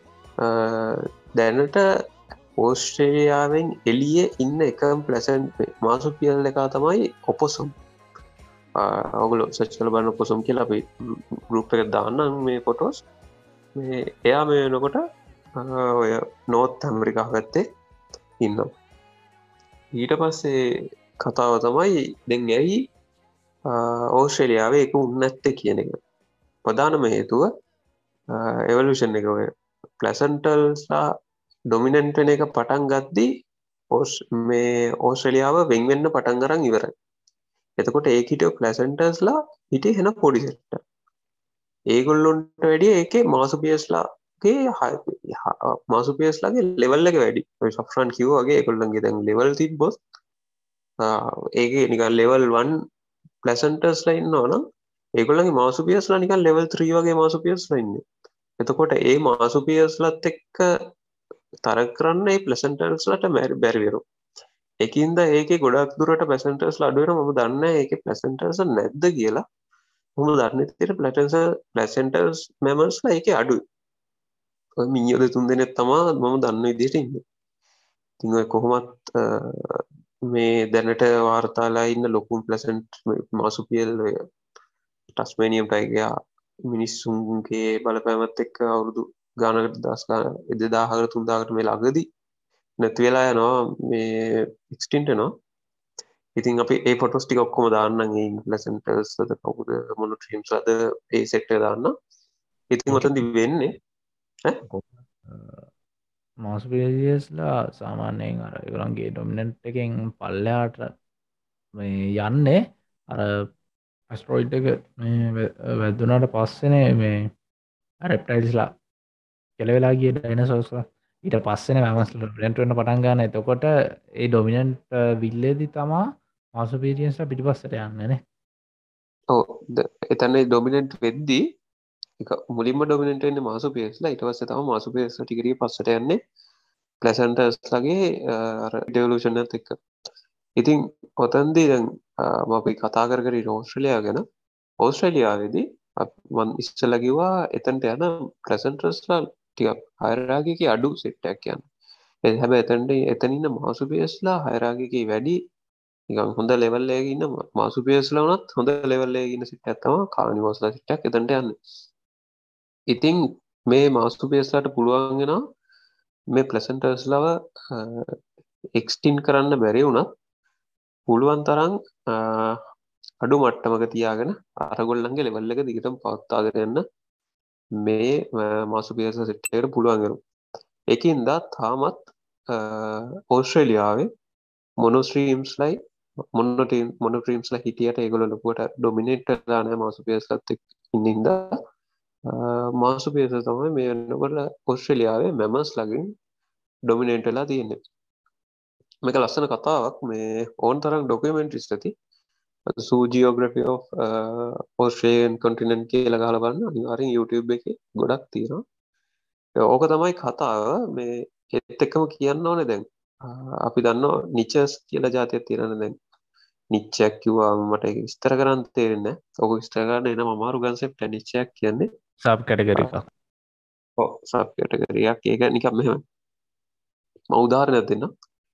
දැනට ඕස්ට්‍රේලියාවෙන් එළියේ ඉන්න එකම ප්ලැසන්ට් මාසුපියල් එක තමයි ඔපොසම්. ඔයගොල්ලෝ සර්ච් කරලා බලන්න ඔපොසම් කියලා අපි ගෲප් එකට දාන්නම් මේ ෆොටෝස්. මේ එයා මේ වෙනකොට ඔය නෝර්ත් ඇමරිකා පැත්තේ ඉන්නවා. ඊට පස්සේ කතාව තමයි දැන් ඇයි ඕස්ට්‍රේලියාවේ එක උන් නැත්තේ කියන එක. ප්‍රධානම හේතුව එවලුෂන් එක ඔය ප්ලැසන්ටල්ස්ලා ඩොමිනන්ට් වෙන එක පටන් ගද්දී ඕස් මේ ඕස්ට්‍රේලියාව වෙන් වෙන්න පටන් අරන් ඉවරයි. එතකොට ඒක හිටිය ප්ලැසන්ටර්ස්ලා හිටියේ වෙන පොඩි සෙට්. ඒගොල්ලොන්ට වැඩිය ඒකේ මාසුපියස්ලාගේ මාසුපියස්ලාගේ ලෙවල් එක වැඩි. ඔය සෆ්රාන් කිව්වා වගේ ඒගොල්ලන්ගේ දැන් ලෙවල් තිබ්බොත් ඒකේ නිකන් ලෙවල් one ප්ලැසන්ටර්ස්ලා ඉන්නවා නම් ඒගොල්ලන්ගේ මාසුපියස්ලා නිකන් ලෙවල් three වගේ මාසුපියස්ලා ඉන්නේ. එතකොට ඒ මාසුපියස්ලත් එක්ක තරග කරන්න ඒ ප්ලැසන්ටර්ස්ලාට බැරි වෙනවා. ඒකින්ද ඒකේ ගොඩක් දුරට ප්ලැසන්ටර්ස්ලා අඩු වෙනවා. මම දන්නේ නැහැ ඒකේ ප්ලැසන්ටර්ස් නැද්ද කියලා. මම දන්නේ විදිහට ප්ලැසන්ටර්ස් ප්ලැසන්ටර්ස් මෙමර්ස්ලා ඒකේ අඩුයි. ඔය මීයෝ දෙතුන් දෙනෙක් තමයි මම දන්න විදිහට ඉන්නේ. ඉතින් ඔය කොහොමත් මේ දැනට වාර්තාලා ඉන්න ලොකු ප්ලැසන්ට් මාසුපියල් ඔය ටස්මේනියම් ටයිගර් මිනිස්සුන්ගේ බලපෑමත් එක්ක අවුරුදු ගානකට දවස් ගාන දෙදාහකට තුන්දාහකට මේ ළඟදී නැති වෙලා යනවා මේ එක්ස්ටින්ට් වෙනවා. ඉතින් අපි ඒ ෆොටෝස් ටික ඔක්කොම දාන්නම් ඒ ප්ලැසන්ටර්ස් වල කවුද මොනොට්‍රියම්ස් වලද ඒ සෙට් එක දාන්න. ඉතින් ඔතනදි වෙන්නේ මාස්පේසියස්ලා සාමාන්‍යයෙන් අර ඒගොල්ලන්ගේ ඩොමිනන්ට් එකෙන් පල්ලෙහාට මේ යන්නේ අර ඇස්ටරොයිඩ් එක මේ වැදුනාට පස්සේනේ මේ රෙප්ටයිල්ස්ලා කෙලවෙලා ගිය ඩයිනසෝස්ලා ඊට පස්සේනේ මැමස්ලා බ්ලෙන්ඩ් වෙන්න පටන් ගන්න. එතකොට ඒ ඩොමිනන්ට් විල්ලේදී තමා මාස්පේසියස්ලා පිටිපස්සට යන්නේ නේ. ඔව් එතන ඩොමිනන්ට් වෙද්දී එක මුලින්ම ඩොමිනන්ට් වෙන්නේ මාසුපියස්ලා. ඊට පස්සේ තමයි මාසුපියස්ලා ටික ටික පස්සට යන්නේ ප්ලැසන්ටර්ස්ලාගේ අර ඩෙවලූෂන් එකත් එක්ක. ඉතින් ඔතනදී දැන් මම අපි කතා කර කර ඉන්න ඕස්ට්‍රේලියාව ගැන. ඕස්ට්‍රේලියාවේදී මම ඉස්සෙල්ලා කිව්වා එතනට යන ප්ලැසන්ටර්ස්ලා ටිකක් හයරාර්කි එකේ අඩු සෙට් එකක් යනවා. ඒ හැබැයි එතනට එතන ඉන්න මාසුපියස්ලා හයරාර්කි එකේ වැඩි නිකන් හොඳ ලෙවල් එකක ඉන්න මාසුපියස්ලා වුණත් හොඳ ලෙවල් එකක ඉන්න සෙට් එකක් තමයි කානිවර්ස්ලා සෙට් එකක් එතනට යන්නේ. ඉතින් මේ මාස්ටර්පියස්ලාට පුළුවන් වෙනවා මේ ප්ලැසන්ටර්ස්ලව එක්ස්ටින් කරන්න බැරි වුණත් පුළුවන් තරම් අඩු මට්ටමක තියාගෙන අරගොල්ලන්ගේ ලෙවල් එක දිගටම පවත්වාගෙන යන්න මේ මාස්ටර්පියස්ලා සෙට් එකට පුළුවන් වෙනවා. ඒකින්ද තාමත් ඕස්ට්‍රේලියාවේ මොනොස්ට්‍රීම්ස්ලයි මොනොටීම් මොනොට්‍රීම්ස්ලා හිටියට ඒගොල්ලෝ ලොකුවට ඩොමිනේට් වෙලා නැහැ මාස්ටර්පියස්ලාත් එක්ක ඉන්න ඉඳලා මාසුපියස තමයි මේ වෙනකොට ඕස්ට්‍රේලියාවේ මැමර්ස් ලගින් ඩොමිනේට් වෙලා තියෙන්නේ. මේක ලස්සන කතාවක්. මේ ඕන තරම් ඩොකියුමෙන්ටරිස් ඇති. Zoo geography of Australian continent කියලා ගහලා බලන්න අනිවාර්යෙන් YouTube එකේ ගොඩක් තියෙනවා. ඕක තමයි කතාව. මේ ඒත් එක්කම කියන්න ඕනේ දැන් අපි දන්නවා නිචර්ස් කියලා જાතියක් තියෙනවානේ දැන්. නිච්චයක් කිව්වම මට ඒක විස්තර කරන්න තේරෙන්නේ නැහැ. ඕක විස්තර කරන්න එනම අමාරු කන්සෙප්ට් එක. නිච්චයක් කියන්නේ සබ් කැටගරි එකක්. ඔව් සබ් කැටගරි එකක්. ඒක නිකන් මෙහෙම. මම උදාහරණයක් දෙන්නම්.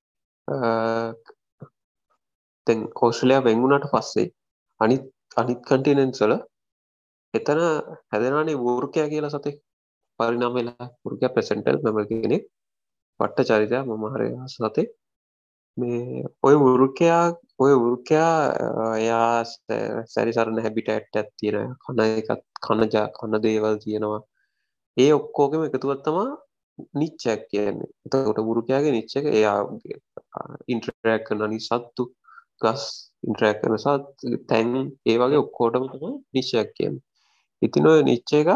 දැන් ඕස්ට්‍රේලියාව වෙන් වුණාට පස්සේ අනිත් අනිත් කන්ටිනෙන්ට්ස් වල එතන හැදෙනවානේ වෘකයා කියලා සතෙක්. පරිණාම වෙලා වෘකයා ප්‍රසෙන්ටල් මෙමර් කෙනෙක්. වට්ට චරිතය මම හරි සතෙක්. මේ ඔය වෘකයා ඔය වෘකයා එයා සැරිසරන හැබිටැට් එකක් තියෙනවා. කන එකක් කන කන දේවල් තියෙනවා. ඒ ඔක්කොගෙම එකතුවක් තමයි නිච්චයක් කියන්නේ. එතකොට වෘකයාගේ නිච්ච එක එයා ඉන්ටරැක්ට් කරන අනිත් සත්තු, ගස් ඉන්ටරැක්ට් කරන සත්තු, තැන් ඒ වගේ ඔක්කොටම තමයි නිච්චයක් කියන්නේ. ඉතින් ඔය නිච්ච එකක්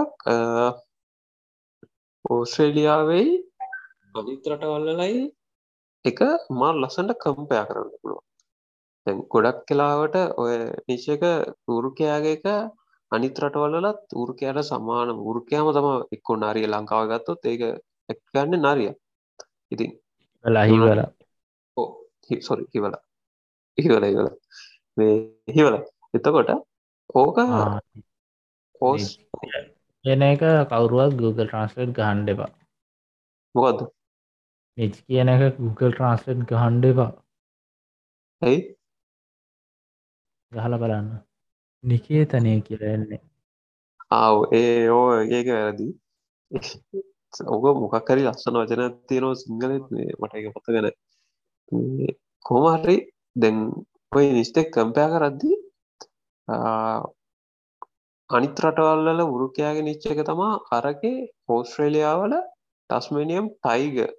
ඕස්ට්‍රේලියාවේ අනිත් රටවල් වලයි එක මාර ලස්සනට කම්පෙයාර් කරන්න පුළුවන්. දැන් ගොඩක් වෙලාවට ඔය නිච් එක වෘකයාගේ එක අනිත් රටවල් වලත් වෘකයාට සමාන වෘකයාම තමයි එක්ක නරිය ලංකාව ගත්තොත් ඒක එක් ගන්නේ නරිය. ඉතින් වෙලා හිවලා. ඔව් සෝරි හිවලා. හිවලා හිවලා. මේ හිවලා. එතකොට ඕක ඕස් කියන එක කවුරුවත් Google Translate ගහන්න එපා. මොකද්ද? නිච් කියන එක Google Translate ගහන්න එපා. ඇයි? ගහලා බලන්න. නිකේතනය කියලා එන්නේ. ආව් ඒ ඕ ඒක වැරදි. ඔක මොකක් හරි ලස්සන වචනයක් තියෙනවා සිංහලෙත් මේ මට ඒක මතක නැහැ. කොහොම හරි දැන් ඔය නිස්ටෙක් කම්පෙයාර් කරද්දී අනිත් රටවල් වල වෘකයාගේ නිච්ච එක තමා අරකේ ඕස්ට්‍රේලියාව වල ටස්මේනියම් ටයිගර්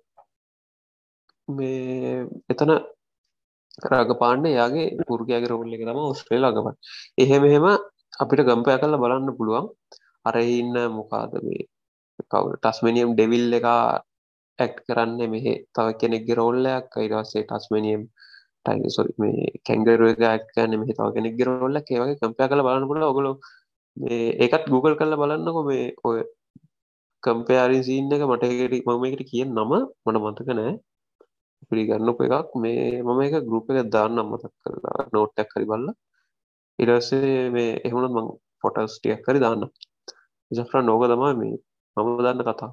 මේ එතන රඟපාන්න එයාගේ වෘකයාගේ රෝල් එක තමයි ඕස්ට්‍රේලියාව රඟපාන්නේ. එහෙම එහෙම අපිට කම්පෙයාර් කරලා බලන්න පුළුවන්. අර ඉන්න මොකಾದ මේ කවුරු ටස්මේනියම් ඩෙවිල් එක ඇක්ට් කරන්නේ මෙහෙ තව කෙනෙක්ගේ රෝල් එකක්. ඊට පස්සේ ටස්මේනියම් ටයිගර් සෝරි මේ කැන්ගරූ එක ඇක්ට් කරන්නේ මෙහෙ තව කෙනෙක්ගේ රෝල් එකක්. ඒ වගේ කම්පෙයාර් කරලා බලන්න පුළුවන්. ඔයගොල්ලෝ මේ ඒකත් Google කරලා බලන්නකෝ මේ ඔය කම්පෙයාරින් සීන් එක මට ඒකට මම මේකට කියන නම මට මතක නෑ. පිළිගන්නකො එකක් මේ මම ඒක ගෲප් එකකට දාන්නම් මතක් කරලා නෝට් එකක් හරි බලලා. ඊට පස්සේ මේ එහෙමනම් මම ෆොටෝස් ටිකක් හරි දාන්නම්. ජෆ්රන් ඕක තමයි මේ මම දන්න කතාව.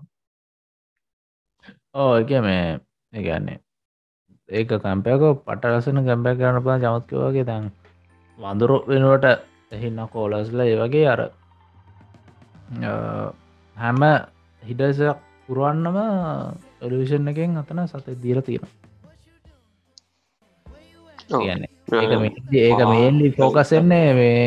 ඕ ඒක මේ ඒ කියන්නේ ඒක කම්පෙයාර් කරලා පට ලස්සන කම්පෙයාර් කරන්න පුළුවන් චමත්කෝ වගේ දැන් වඳුරු වෙනුවට එහින්න කෝලස්ලා ඒ වගේ අර හැම හිඩසක් පුරුවන්නම එලිවිෂන් එකෙන් අතන සත දීර තියෙන ඒක මේන්ලි ෆෝකසෙන්නේ මේ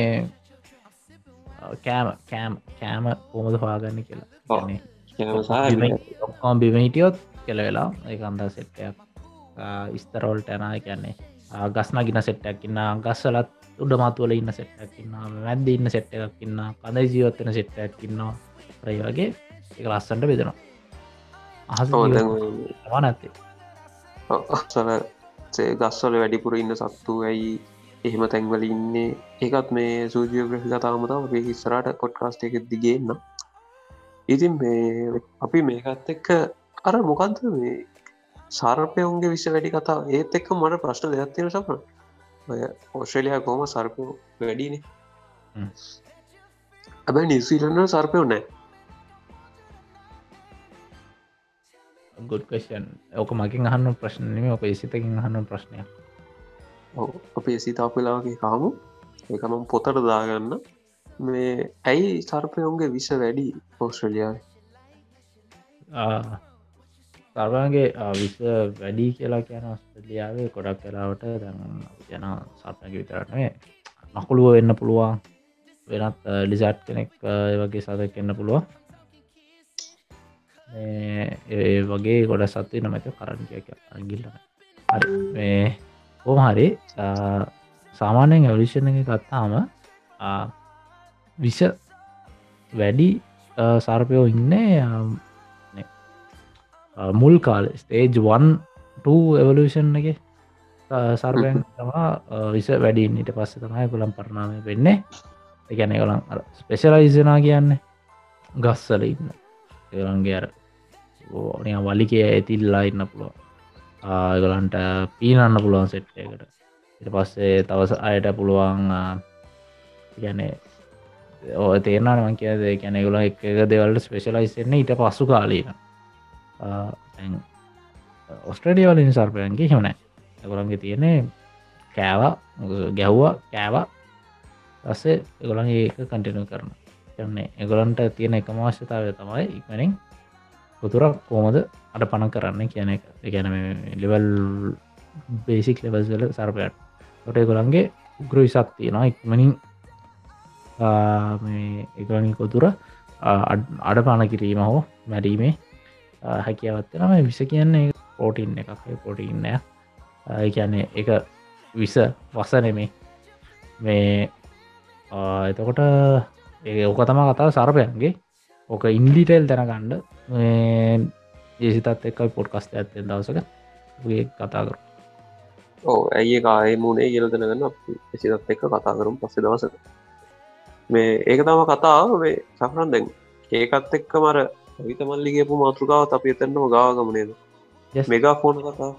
කෑම කෑම් කෑම කොමද පාගන්න කියලා ඔක්කෝම් බිම හිටියොත් කෙල වෙලා ඒ අන්ද සෙට්ටයක් ස්තරෝල්ට යනා කියන්නේ ගස්න ගින සෙට්ටක් ඉන්න ගස්සලත් උඩ මතුවල ඉන්න සෙට්ටක් ඉන්න මැද්ද ඉන්න සෙට් එකක් ඉන්න කඳ ජීවත්වන සෙට්ටක් ඉන්නවා රයි වගේ එක ලස්සන්ට බෙදෙනවා අහස නැත්තේ සල ගස්වල වැඩිපුර ඉන්න සත්තු ඇයි එහෙම තැන්වල ඉන්නේ ඒකත් මේ සූජියෝග්‍රෆි කතාමතාව අපේ ඉස්සරට පොඩ්කාස්ට් එක දිගේන්න ඉතින් මේ අපි මේකත් එක්ක අර මොකක්ද මේ සර්පයවුන්ගේ විශ්ව වැඩි කතා ඒත් එක්ක මට ප්‍රශ්න දෙයක් තියෙන සපන ඔය ඕස්ට්‍රේලියා කොහොම සර්පයෝ වැඩිනේ හැබැයි නිව්සීලන්ඩ් වල සර්පයෝ නැහැ ගුඩ් ක්වෙස්චන් ඕක මකින් අහන්න ප්‍රශ්න නෙමෙයි ඔක ඉසිතකින් අහන්න ප්‍රශ්නයක් ඔව් අපි ඉසිතාපු වෙලාවක කාමු ඒක මම පොතට දාගන්න මේ ඇයි සර්පයවුන්ගේ විෂ වැඩි ඕස්ට්‍රේලියාවේ සර්වන්ගේ විස වැඩි කියලා කියන ඔස්ට්‍රේලියාවේ ගොඩක් වෙලාවට දැන් යන සර්පයන්ගේ විතරනේ නකුළුව වෙන්න පුළුවන් වෙනත් ලිසර්ට් කෙනෙක් වගේ සතෙක් වෙන්න පුළුවන් ඒ වගේ ගොඩ සත්වය නමැත කරන්ටිය අගිල්ල හරි මේ හෝම හරි සාමාන්‍යයෙන් ඇවලිෂණ එක ගත්තාම විෂ වැඩි සර්පයෝ ඉන්නේ මුල් කාල ස්ටේජ් වන් එවලෂන් එක සර්පයන් තමා විස වැඩින් ඊට පස්ස තමයි ගොලම් පරණාමය වෙන්නේ එකැන ගොලන් ස්පෙශලයිසනා කියන්නේ ගස්සල ඉන්න ඒලන්ගේ අර ඕනය වලිකය ඇතිල්ලා ඉන්න පුළුව ගලන්ට පීනන්න පුළුවන් සෙට්ටයකට ඉට පස්සේ තවස අයට පුළුවන් ගැනේ ඕ තේරනාන මං කියද කැන ගොල එක දෙවල්ට ස්පේශලයිස්සෙන්නේ ඊට පස්සු කාලීන ඔස්ට්‍රඩියවලින් සර්පයන්ගේ හෙමනෑ ගොළන්ගේ තියනේ කෑව ගැව්වා කෑව පස්සේ ගොළන්ගේ ඒක කටිනු කරන යන්නේ එගොලන්ට තියෙන එක මාශ්‍යතාවය තමයි ඉක්මනින් පුතුරක් කෝමද අට පණ කරන්න කියන එක ගැන ලෙවල් බේසික් ලෙවල්සල සර්පයට ොට ගොළන්ගේ උග්‍ර විසක් තියෙනවා ඉක්මනින් එකලනි කොතුර අඩ පාන කිරීම හෝ මැරීමේ හැකියාවත්ත නම විස කියන්නේ පෝටින් එකක් පොටින්නෑ කියන්නේ එක විස වස නෙමේ මේ එතකොට ඒ ඕක තම කතාව සර්පයන්ගේ ඕක ඉන්ඩිටෙල් තැනගණ්ඩ ඒසිතත් එක්ක පොඩ්කස්ට ඇත්තෙන් දවසක කතා කරු ඕ ඇයි කාය මුණේ කියල දෙනගන්න සිතත් එක්ක කතා කරුම් පස්සේ දවසක මේ ඒක තම කතාව මේ සෆරන් දැන් ඒකත් එක්ක මර විතමල්ලිගේපු මාතෘකාව අපි එතන්නම ගාවගමනේද මෙගා ෆෝන කතා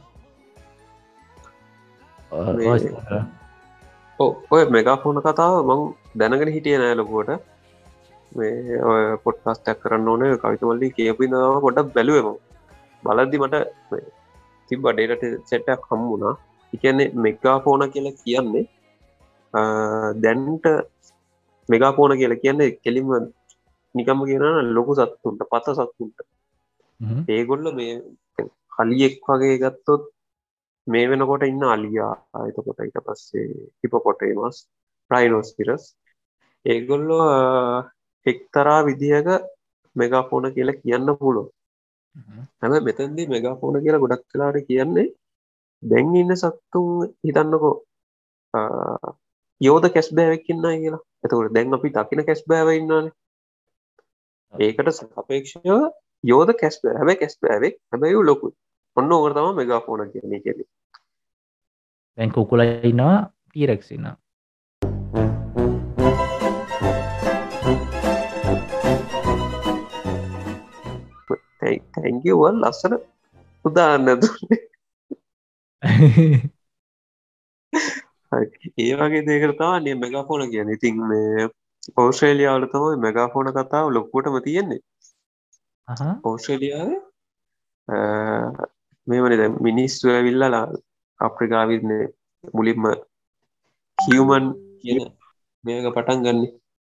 ඔය මෙගාෆෝන කතාව මං දැනගෙන හිටිය නෑලකුවට මේ ඔය පොට්ටස්ටක් කරන්න ඕන කවිතමල්ලි කියපු දාව පොඩක් බැලුවම බලද්දි මට තිබ ඩේට සෙට්ටක් හම්මුණා එකන්නේ මෙගාෆෝන කියලා කියන්නේ දැන්ට මෙගාපෝන කියලා කියන්නේ කෙලිම නිකම්ම කියන ලොකු සත්තුන්ට පත සත්තුන්ට ඒගොල්ල මේ කලියෙක් වගේ ගත්තොත් මේ වෙනකොට ඉන්න අලියා එතකොට ඊට පස්සේ හිපොපොටේමස් රයිනෝසිරස් ඒගොල්ලෝ එක්තරා විදිහක මෙගාෆෝන කියලා කියන්න පුළුවන්. හැබැයි මෙතනදී මෙගාෆෝන කියලා ගොඩක් වෙලාවට කියන්නේ දැන් ඉන්න සත්තුන් හිතන්නකෝ යෝධ කැස්බෑවෙක් ඉන්නයි කියලා. එතකොට දැන් අපි දකින කැස්බෑව ඉන්නවානේ. ඒකට සාපේක්ෂව යෝධ කැස්බෑ. හැබැයි කැස්බෑවෙක් හැබැයි ඌ ලොකුයි. ඔන්න ඕකට තමයි මෙගාෆෝන කියන්නේ කියන්නේ. දැන් කුකුලා ඉන්නවා ටීරෙක්ස් ඉන්නවා. thank you වල් ලස්සන උදාහරණ දුන්නේ. ඒ වගේ දෙයකට තමයි මෙගාෆෝන කියන්නේ. ඉතින් මේ ඕස්ට්‍රේලියාවල තමයි මෙගාෆෝන කතාව ලොකුවටම තියෙන්නේ. අහහ. ඕස්ට්‍රේලියාවේ මේවනේ දැන් මිනිස්සු ඇවිල්ලා අප්‍රිකාවේ ඉන්නේ මුලින්ම හියුමන් කියන මේක පටන් ගන්න.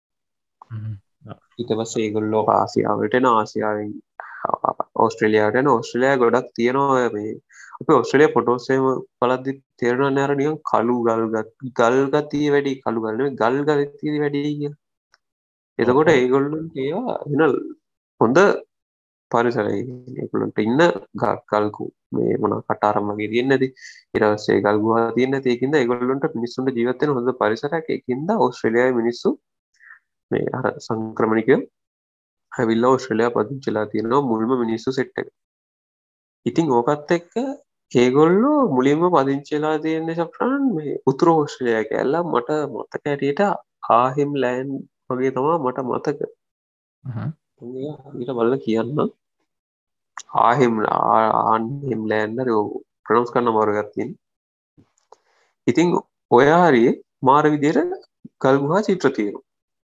ඊට පස්සේ ඒගොල්ලෝ ආසියාවට එන ආසියාවෙන් ඕස්ට්‍රේලියාවට එන ඕස්ට්‍රේලියාව ගොඩක් තියෙනවා මේ අපේ ඕස්ට්‍රේලියා ෆොටෝස් එහෙම බලද්දි තේරෙනවා නේද අර නිකන් කළු ගල් ගල් ගතිය වැඩි කළු ගල් නෙවෙයි ගල් ගතිය වැඩි කියලා. එතකොට ඒගොල්ලන්ට ඒවා වෙන හොඳ පරිසරය ඒගොල්ලන්ට ඉන්න ගල්කු මේ මොනවා කටාරම් වගේ තියෙන්නේ නැති ඊට පස්සේ ගල් ගුහා තියෙන්නේ නැති ඒකින්ද ඒගොල්ලන්ට මිනිස්සුන්ට ජීවත් වෙන්න හොඳ පරිසරයක් ඒකින්ද ඕස්ට්‍රේලියාවේ මිනිස්සු මේ අර සංක්‍රමණිකයෝ ඇවිල්ලා ඕස්ට්‍රේලියාව පදිංචිලා තියෙනවා මුල්ම මිනිස්සු සෙට් එක. ඉතින් ඕකත් එක්ක ඒගොල්ලෝ මුලින්ම පදිංචිලා තියෙන්නේ සෆ්‍රාන් මේ උතුරු ඕස්ට්‍රේලියාව කියලා මට මතක හැටියට ආහෙම් ලෑන්ඩ් වගේ තමයි මට මතක. හ්ම්. ඊට බලලා කියන්න ආහෙම් ආහෙම් ලෑන්ඩ් හරි ප්‍රොනවුන්ස් කරන්න මාරු එකක් තියෙනවා. ඉතින් ඔය හරියේ මාර විදියට ගල් ගුහා චිත්‍ර තියෙනවා.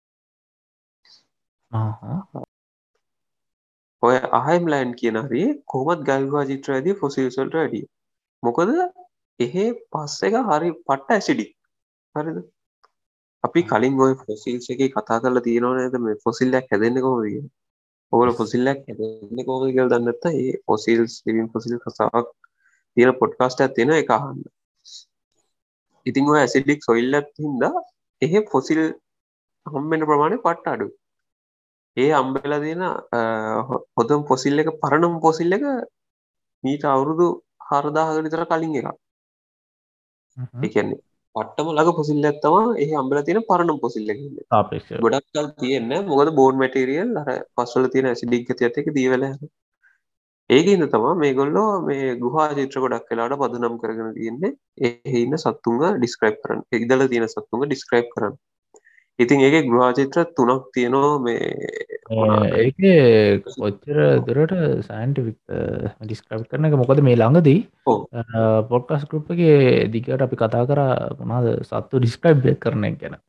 ඔය අහයිම්ලෑන්ඩ් කියන හරියේ කොහොමත් ගල් ගුහා චිත්‍ර ඇදී ෆොසිල්ස් වලට වැඩිය. මොකද එහෙ පස් එක හරි පට්ට ඇසිඩික්. හරිද? අපි කලින් ওই ෆොසිල්ස් එකේ කතා කරලා තියෙනව නේද මේ ෆොසිල් එකක් හැදෙන්නේ කොහොමද කියලා. ඔයගොල්ලෝ ෆොසිල් එකක් හැදෙන්නේ කොහොමද කියලා දන්නේ නැත්නම් ඒ ෆොසිල්ස් ලිවිං ෆොසිල් කතාවක් තියෙන පොඩ්කාස්ට් එකක් තියෙනවා ඒක අහන්න. ඉතින් ඔය ඇසිඩික් සොයිල් එකත් හින්දා එහෙ ෆොසිල් හම්බෙන්න ප්‍රමාණය පට්ට අඩුයි. ඒ හම්බෙලා තියෙන හොඳම ෆොසිල් එක පරණම ෆොසිල් එක මීට අවුරුදු හාරදාහකට විතර කලින් එකක්. ඒ කියන්නේ පට්ටම ළඟ ෆොසිල් එකක් තමයි ඒ හම්බෙලා තියෙන පරණම ෆොසිල් එක ඉන්නේ. සාපේක්ෂව. ගොඩක් කල් තියෙන්නේ මොකද බෝන් මැටීරියල් අර පස්වල තියෙන ඇසිඩික් ගතියත් එක්ක දී වෙලා යනවා. ඒකින්ද තමයි මේගොල්ලෝ මේ ගුහා චිත්‍ර ගොඩක් වෙලාවට පදනම් කරගෙන තියෙන්නේ ඒ ඉන්න සත්තුන්ව ඩිස්ක්‍රයිබ් කරන්න. ඒ ඉඳලා තියෙන සත්තුන්ව ඩිස්ක්‍රයිබ් කරන්න. ඉතින් ඒකේ ගෘහ චිත්‍ර තුනක් තියෙනවා මේ ඒකේ කොච්චර දුරට සයින්ටිෆික් ඩිස්ක්‍රයිබ් කරන එක මොකද මේ ළඟදී ඔව් පොඩ්කාස්ට් ගෲප් එකේ දිගට අපි කතා කරා මොනවද සත්තු ඩිස්ක්‍රයිබ් කරන එක ගැන.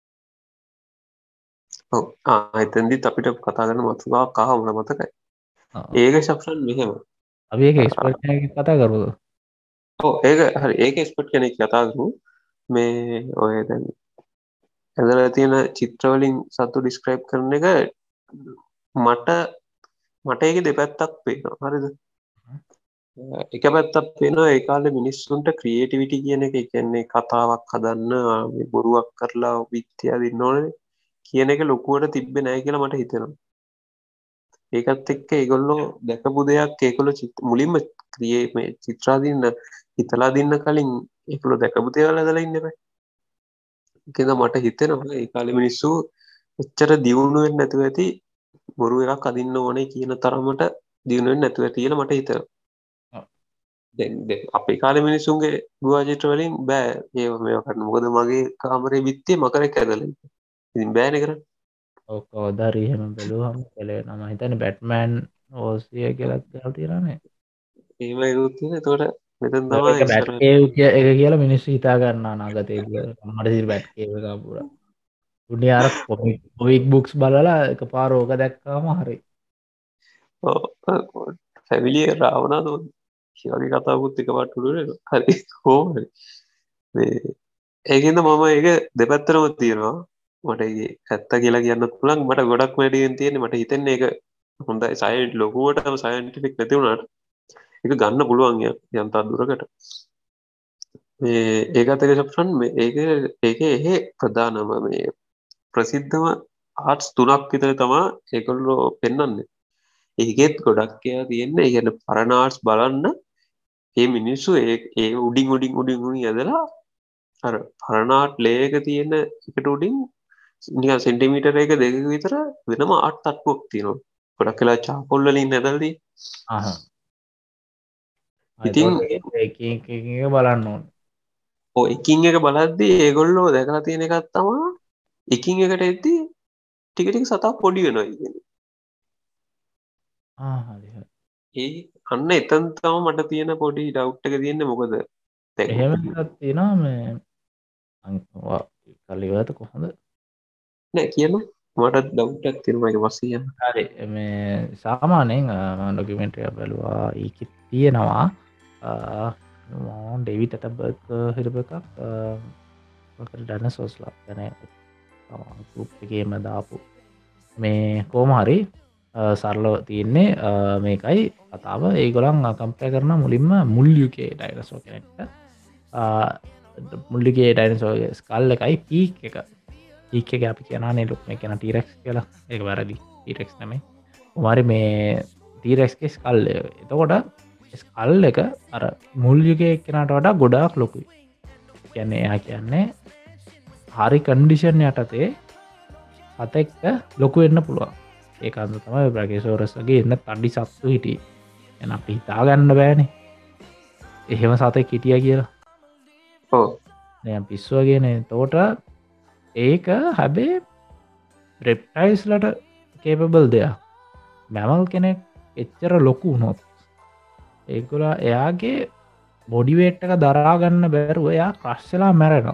ඔව් ආ එතෙන්දිත් අපිට කතා කරන මාතෘකාවක් ආවා මට මතකයි. ඒක සක්ෂන් මෙහෙම. අපි ඒක එක්ස්පර්ට් කෙනෙක්ගෙන් කතා කරමුද? ඔව් ඒක හරි ඒක එක්ස්පර්ට් කෙනෙක් කතා කරමු. මේ ඔය දැන් ඇදලා තියෙන චිත්‍ර වලින් සත්තු ඩිස්ක්‍රයිබ් කරන එක මට මට ඒකේ දෙපැත්තක් පේනවා. හරිද? එක පැත්තක් පේනවා ඒ කාලේ මිනිස්සුන්ට ක්‍රියේටිවිටි කියන එක, ඒ කියන්නේ කතාවක් හදන්න මේ බොරුවක් කරලා විත්‍යා දෙන්න ඕනේ කියන එක ලොකුවට තිබ්බේ නැහැ කියලා මට හිතෙනවා. ඒකත් එක්ක ඒගොල්ලෝ දැකපු දෙයක් ඒගොල්ලෝ මුලින්ම ක්‍රියේ මේ චිත්‍රා දින්න හිතලා දින්න කලින් ඒගොල්ලෝ දැකපු දේවල් හදලා ඉන්න බෑ. ඒකද මට හිතෙනවා ඒ කාලේ මිනිස්සු එච්චර දියුණු වෙන්නේ නැතුව ඇති බොරු එකක් අදින්න ඕනේ කියන තරමට දියුණු වෙන්නේ නැතුව ඇති කියලා මට හිතෙනවා. දැන් දැන් අපේ කාලේ මිනිස්සුන්ගේ ගුහා චිත්‍ර වලින් බෑ ඒව මේවා කරන්න. මොකද මගේ කාමරේ බිත්තියේ මකරෙක් ඇදලා ඉන්නේ. ඉතින් බෑනේ කරන්නේ. ඔව් කවදාරි එහෙම බැලුවම කෙලෙනවා. මම හිතන්නේ බැට්මෑන් ඕසිය කියලා දාලා තියෙනවානේ. එහෙම ඒකුත් තියෙන. ඒතකොට මෙතන තමයි ඒක බැට් කේව් එක කියලා මිනිස්සු හිතා ගන්නවා නාගතේ කියලා. මට ඉතින් බැට් කේව් එක අපුරා. උන්නේ අර කොමික් කොමික් බුක්ස් බලලා එකපාර ඕක දැක්කාම හරි. ඔව් ෆැමිලිය රාවණා නෝ කියලා කතාවකුත් එකපාරට උඩුනේ. හරි කොහොමද මේ ඒකින්ද මම ඒක දෙපැත්තටම තියෙනවා. මට ඒක ඇත්ත කියලා කියන්නත් පුළුවන්. මට ගොඩක් වැඩියෙන් තියෙන්නේ මට හිතෙන්නේ ඒක හොඳයි සයන්ස් ලොකුවටම සයන්ටිෆික් නැති වුණාට ඒක ගන්න පුළුවන් යම් තා දුරකට. මේ ඒකත් එක සප්ෂන් මේ ඒක ඒක එහෙ ප්‍රධානම මේ ප්‍රසිද්ධම ආර්ට්ස් තුනක් විතර තමා ඒගොල්ලෝ පෙන්වන්නේ. ඒකෙත් ගොඩක් ඒවා තියෙන්නේ ඒ කියන්නේ පරණ ආර්ට්ස් බලන්න මේ මිනිස්සු ඒ ඒ උඩින් උඩින් උඩින් උඩින් ඇදලා අර පරණ ආර්ට් ලේ එක තියෙන එකට උඩින් නිකන් සෙන්ටිමීටර එක දෙකක විතර වෙනම ආර්ට් තට්ටුවක් තියෙනවා. ගොඩක් වෙලා චාකොල් වලින් ඇදලා තියෙන්නේ. ආහ ඉතින් එතකොට එක එක එක බලන්න ඕන. ඔය එකින් එක බලද්දී ඒගොල්ලෝ දැකලා තියෙන එකක් තමයි එකින් එකට එද්දී ටික ටික සතා පොඩි වෙනවා කියන්නේ. ආ හරි හරි. ඒ අන්න එතන තමයි මට තියෙන පොඩි ඩවුට් එක තියෙන්නේ මොකද දැන් එහෙම එකක් තියෙනවා මේ අංකවා කලිවත කොහොඳ නෑ කියන්න මට ඩවුට් එකක් තියෙනවා ඒක පස්සේ කියන්න. හරි මේ සාමානයෙන් ඩොකිමෙන්ට්‍රිය බැලුවා ඒක තියෙනවා ඩෙවිට ඇතබර්ක හිරප එකක් ඩන්න සෝස්ලා ගැන ගේම දාපු මේ කෝමහරි සරලව තියෙන්නේ මේකයි කතාව ඒගොලන් කම්පය කරන මුලින්ම මුල්යුකේ ඩයිනසෝ කෙනෙක්ට මුල්ලිගේ ඩයිනසෝගේ ස්කල් එකයි පීක් එක ඒක අපි කියන නෙලුක් එකන ටීරෙක්ස් කියලා එක වැරදි ටීරෙක්ස් නමේ උමරි මේ ටීරෙක්ස්ගේ ස්කල් එතකොට ස්කල් එක අර මුල්යුගේ එක්කෙනට වඩා ගොඩාක් ලොකුයි කියන්නේ එයා කියන්නේ හරි කන්ඩිෂන් යටතේ සතෙක්ට ලොකු වෙන්න පුළුවන් ඒ අන්ද තමයි බ්‍රගේසෝරස්ගේ එන්න තඩි සත්තු හිටිය එන අපි හිතා ගන්න බෑනේ එහෙම සතෙක් හිටිය කියලා පිස්සුවගෙන තෝට ඒක හැබේ රෙප්ටයිස්ලට කේපබල් දෙයක් මැමල් කෙනෙක් එච්චර ලොකු නොත් ඒකුලා එයාගේ බොඩිවේට් එක දරාගන්න බැරුව එයා ක්‍රශ්ලා මැරෙනවා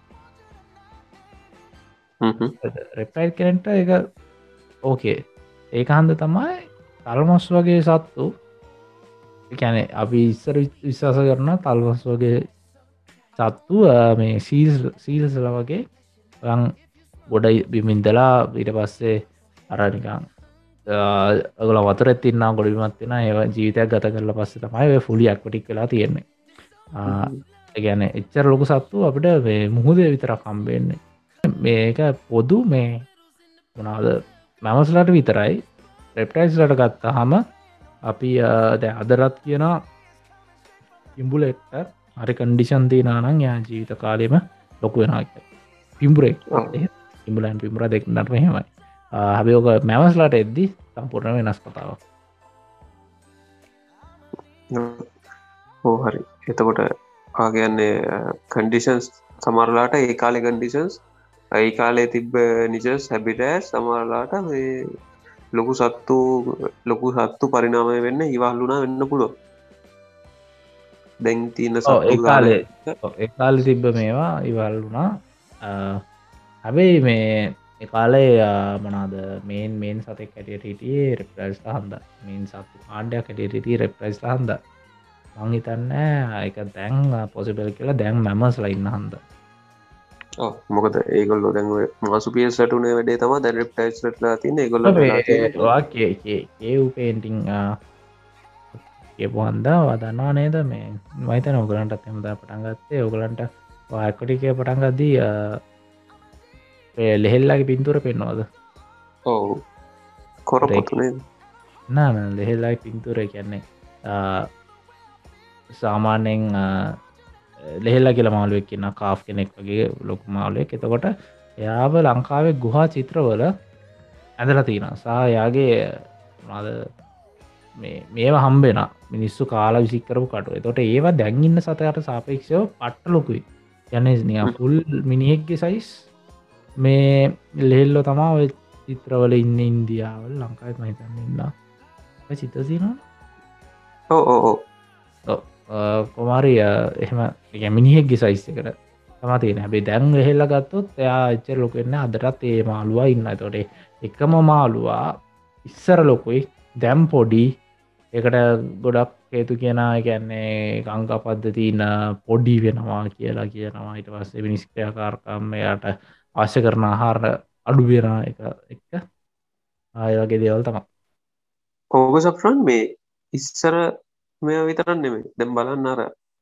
රෙප්ටයිල් කෙනෙක්ට එක ඕකේ ඒක හන්ද තමයි තල්මොස් වගේ සත්තු කැනෙ අපි ඉස්සර විශ්වාස කරන තල්වස් වගේ සත්තු මේ සීල් සීල්සල වගේ ලං ගොඩ බිමින්දලා ඊට පස්සේ අරනිකං ඔගල වතර තින්න ගොඩිමත්වෙන ඒ ජීවිතයක් ගත කරල පස්ස තමයි ෆුලි ඇක්වටික් වෙලා තියෙන්නේ ගැන එච්චර ලොකු සත්තු අපිට මුහුද විතර කම්බෙන්නේ මේක පොදු මේ මොනාද මැමස්ලට විතරයි රෙප්ටයිස්ලට ගත්තා හම අපි දැ අදරත් කියන පිම්බුලෙක්ට හරි කන්ඩිෂන් තියනානං යා ජීවිත කාලෙම ලොකු වෙනක් පිම්බුරෙක් ඉම්බලන් පිම්ර දෙක් නට මෙහෙමයි හැබෝක මැවස්ලාට එද්දි සම්පූර්ණ වෙනස් කතාවක් ඕ හරි එතකොට ආගයන්නේ කන්ඩිෂන්ස් සමරලාට ඒ කාලෙ කන්ඩිෂන්ස් ඒ කාලේ තිබ්බ නිජස් හැබිටෑ සමරලාට මේ ලොකු සත්තු ලොකු සත්තු පරිනාමය වෙන්න ඉවල්ලුනා වෙන්න පුළුව දැන් තියන්න ඒකාලේ ඒකාල තිබ්බ මේවා ඉවල් වුණා හැබැයි මේ එකාලේ මනාද මේන් මේන් සතෙක් ඇටියට හිටියේ රෙප්‍රයිස් හන්ද මේන් සත්තු ආණ්ඩයක් ඇටියටී රෙප්‍රයිස් හන්ද මංහිතන්න එක දැන් පොසිබල් කියලා දැන් මැමස් ලයින්න හන්ද මොකද ඒගොල්ලො දැන් මාසු පියසටනේ වැඩේ තම දැ රෙප්ටයිස් ලා තින ගොල ඒව් පේන්ටිං කියපුහන්ද වදන්නා නේද මේ මයිත නොගලන්ටත් එමද පටන්ගත්තේ ඔගලන්ට වාකොටිකය පටන්ගදී ලෙහෙල්ලාගේ පින්තුර පෙන්නවාද ඔවු කොරපතුනේ නා ලෙහෙල්ලායි පින්තුර කියන්නේ සාමාන්‍යෙන් ලෙහෙල්ලා කියල මාළුවක් කියන්න කාෆ් කෙනෙක් වගේ ලොකු මාළුවෙක් එතකොට එයාව ලංකාවේ ගුහා චිත්‍රවල ඇදල තියෙන සා යාගේ මද මේවා හම්බෙන මිනිස්සු කාලා විසිකරපු කටු එතොට ඒවා දැන්ඉන්න සතයට සාපේක්ෂව පට්ට ලොකුයි යන නිය පුල් මිනිහෙක්ගේ සයිස් මේ ලෙල්ලො තමා චිත්‍රවල ඉන්න ඉන්දියාවල් ලංකාත් මහිතන්න ඉන්න චිතසිනවා ඕ ඕ කොමාරිය එහෙම මිනිහෙක්ගේ සයිස් එකට තම තියෙන හැබේ දැන් එහෙල්ල ගත්තොත් එයා එච්චර ලොකෙන්න අදටත් ඒ මාළුවා ඉන්න තොට එකම මාළුවා ඉස්සර ලොකුයි දැම් පොඩි එකට ගොඩක් හේතු කියන ගැන්නේ ගංග පද්ධතින පොඩි වෙනවා කියලා කියනවා ඊට පස්සේ විනිස්ක්‍රයකාරකම් එයාට ආශ්‍ය කරන ආහාර අඩු වෙන එක එක ආයවගේ දේවල් තම ඕක සප්‍රන් මේ ඉස්සර මේ විතරන්න නෙමේ දැම් බලන්න අර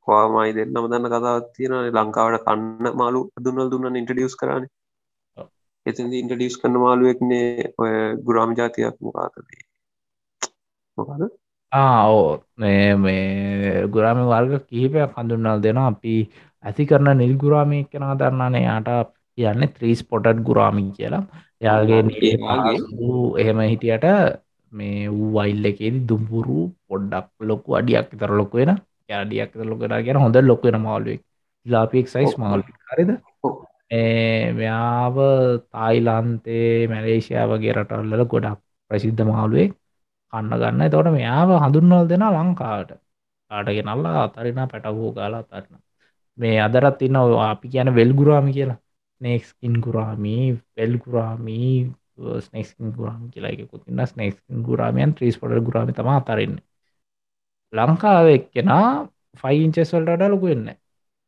ඔයාමයි දෙන්නම දන්න කතාවක් තියෙනවානේ ලංකාවට කන්න මාළු දුන්නල් දුන්නන් ඉන්ට්‍රොඩියුස් කරානේ. එතනදී ඉන්ට්‍රොඩියුස් කරන මාළුවෙක්නේ ඔය ගුරාමි ජාතියක් මොකක්ද මේ මොකද? ආ ඕ මේ මේ ගුරාමි වර්ග කිහිපයක් හඳුන්වලා දෙනවා. අපි ඇති කරන නිල් ගුරාමි කෙනා දන්නානේ. යාට කියන්නේ ත්‍රී ස්පොටඩ් ගුරාමි කියලා. එයාගේ ඒ නිල් වාගේ පාසු එහෙම හිටියට මේ ඌ වයිල්ඩ් එකේදී දුඹුරු පොඩ්ඩක් ලොකු අඩියක් විතර ලොකු වෙන. ඒ අඩියක් විතර ලොකු වෙනා කියන හොඳ ලොකු වෙන මාළුවෙක්. තිලාපියෙක් සයිස් මාළුවෙක්. හරිද? ඒ මෙයාව තායිලන්තේ මැලේසියා වගේ රටවල් වල ගොඩක් ප්‍රසිද්ධ මාළුවෙක්. කන්න ගන්න. එතකොට මෙයාව හඳුන්වලා දෙනවා ලංකාවට. කාට ගෙනල්ලා අතරිනා පැටවුව ගාලා අතරිනවා. මේ අදටත් ඉන්නවා අපි කියන්නේ වෙල් ගුරාමි කියලා. Snake skin gourami, well gourami, snake skin gourami කියලා එකකුත් ඉන්නවා. ස්නේක් ස්කින් ගුරාමියන් ත්‍රී ස්පොටඩ් ගුරාමි තමයි අතරින්නේ. ලංකාවේ එක්කෙනා ෆයිව් ඉන්චස් වලට වඩා ලොකු වෙන්නේ නැහැ.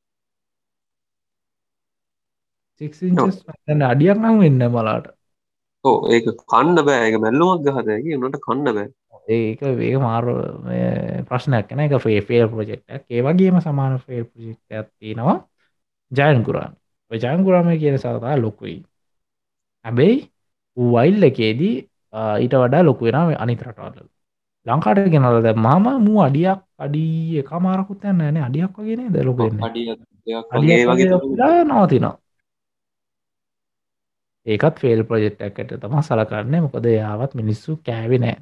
සික්ස් ඉන්චස් දැන් අඩියක් නම් වෙන්නේ නැහැ මලාට. ඔව් ඒක කන්න බෑ. ඒක මැල්ලුමක් ගහද හැකි උනට කන්න බෑ. ඒක ඒක මාර ප්‍රශ්නයක් න එක ෆේ ෆේල් ප්‍රජෙක්්ක් ඒ වගේම සමාන ෆේල් ප්‍රජෙක්්යක් තියෙනවා ජයන්කුරාන් ජයන්කුරාම කියන සතා ලොකුයි හැබැයි වයිල් එකේදී ඊට වඩා ලොකු වෙන අනිත රටවල්ල ලංකාට ගෙනලද මම මූ අඩියක් අඩිය කමාරකුත් යන්න න අඩියක් වගෙන දලොකන්න අඩියක් වගේ නවතිනවා ඒකත් ෆේල් ප්‍රජෙක්්කට තම සලකරන්නේ මොකද යාවත් මිනිස්සු කෑවි නෑ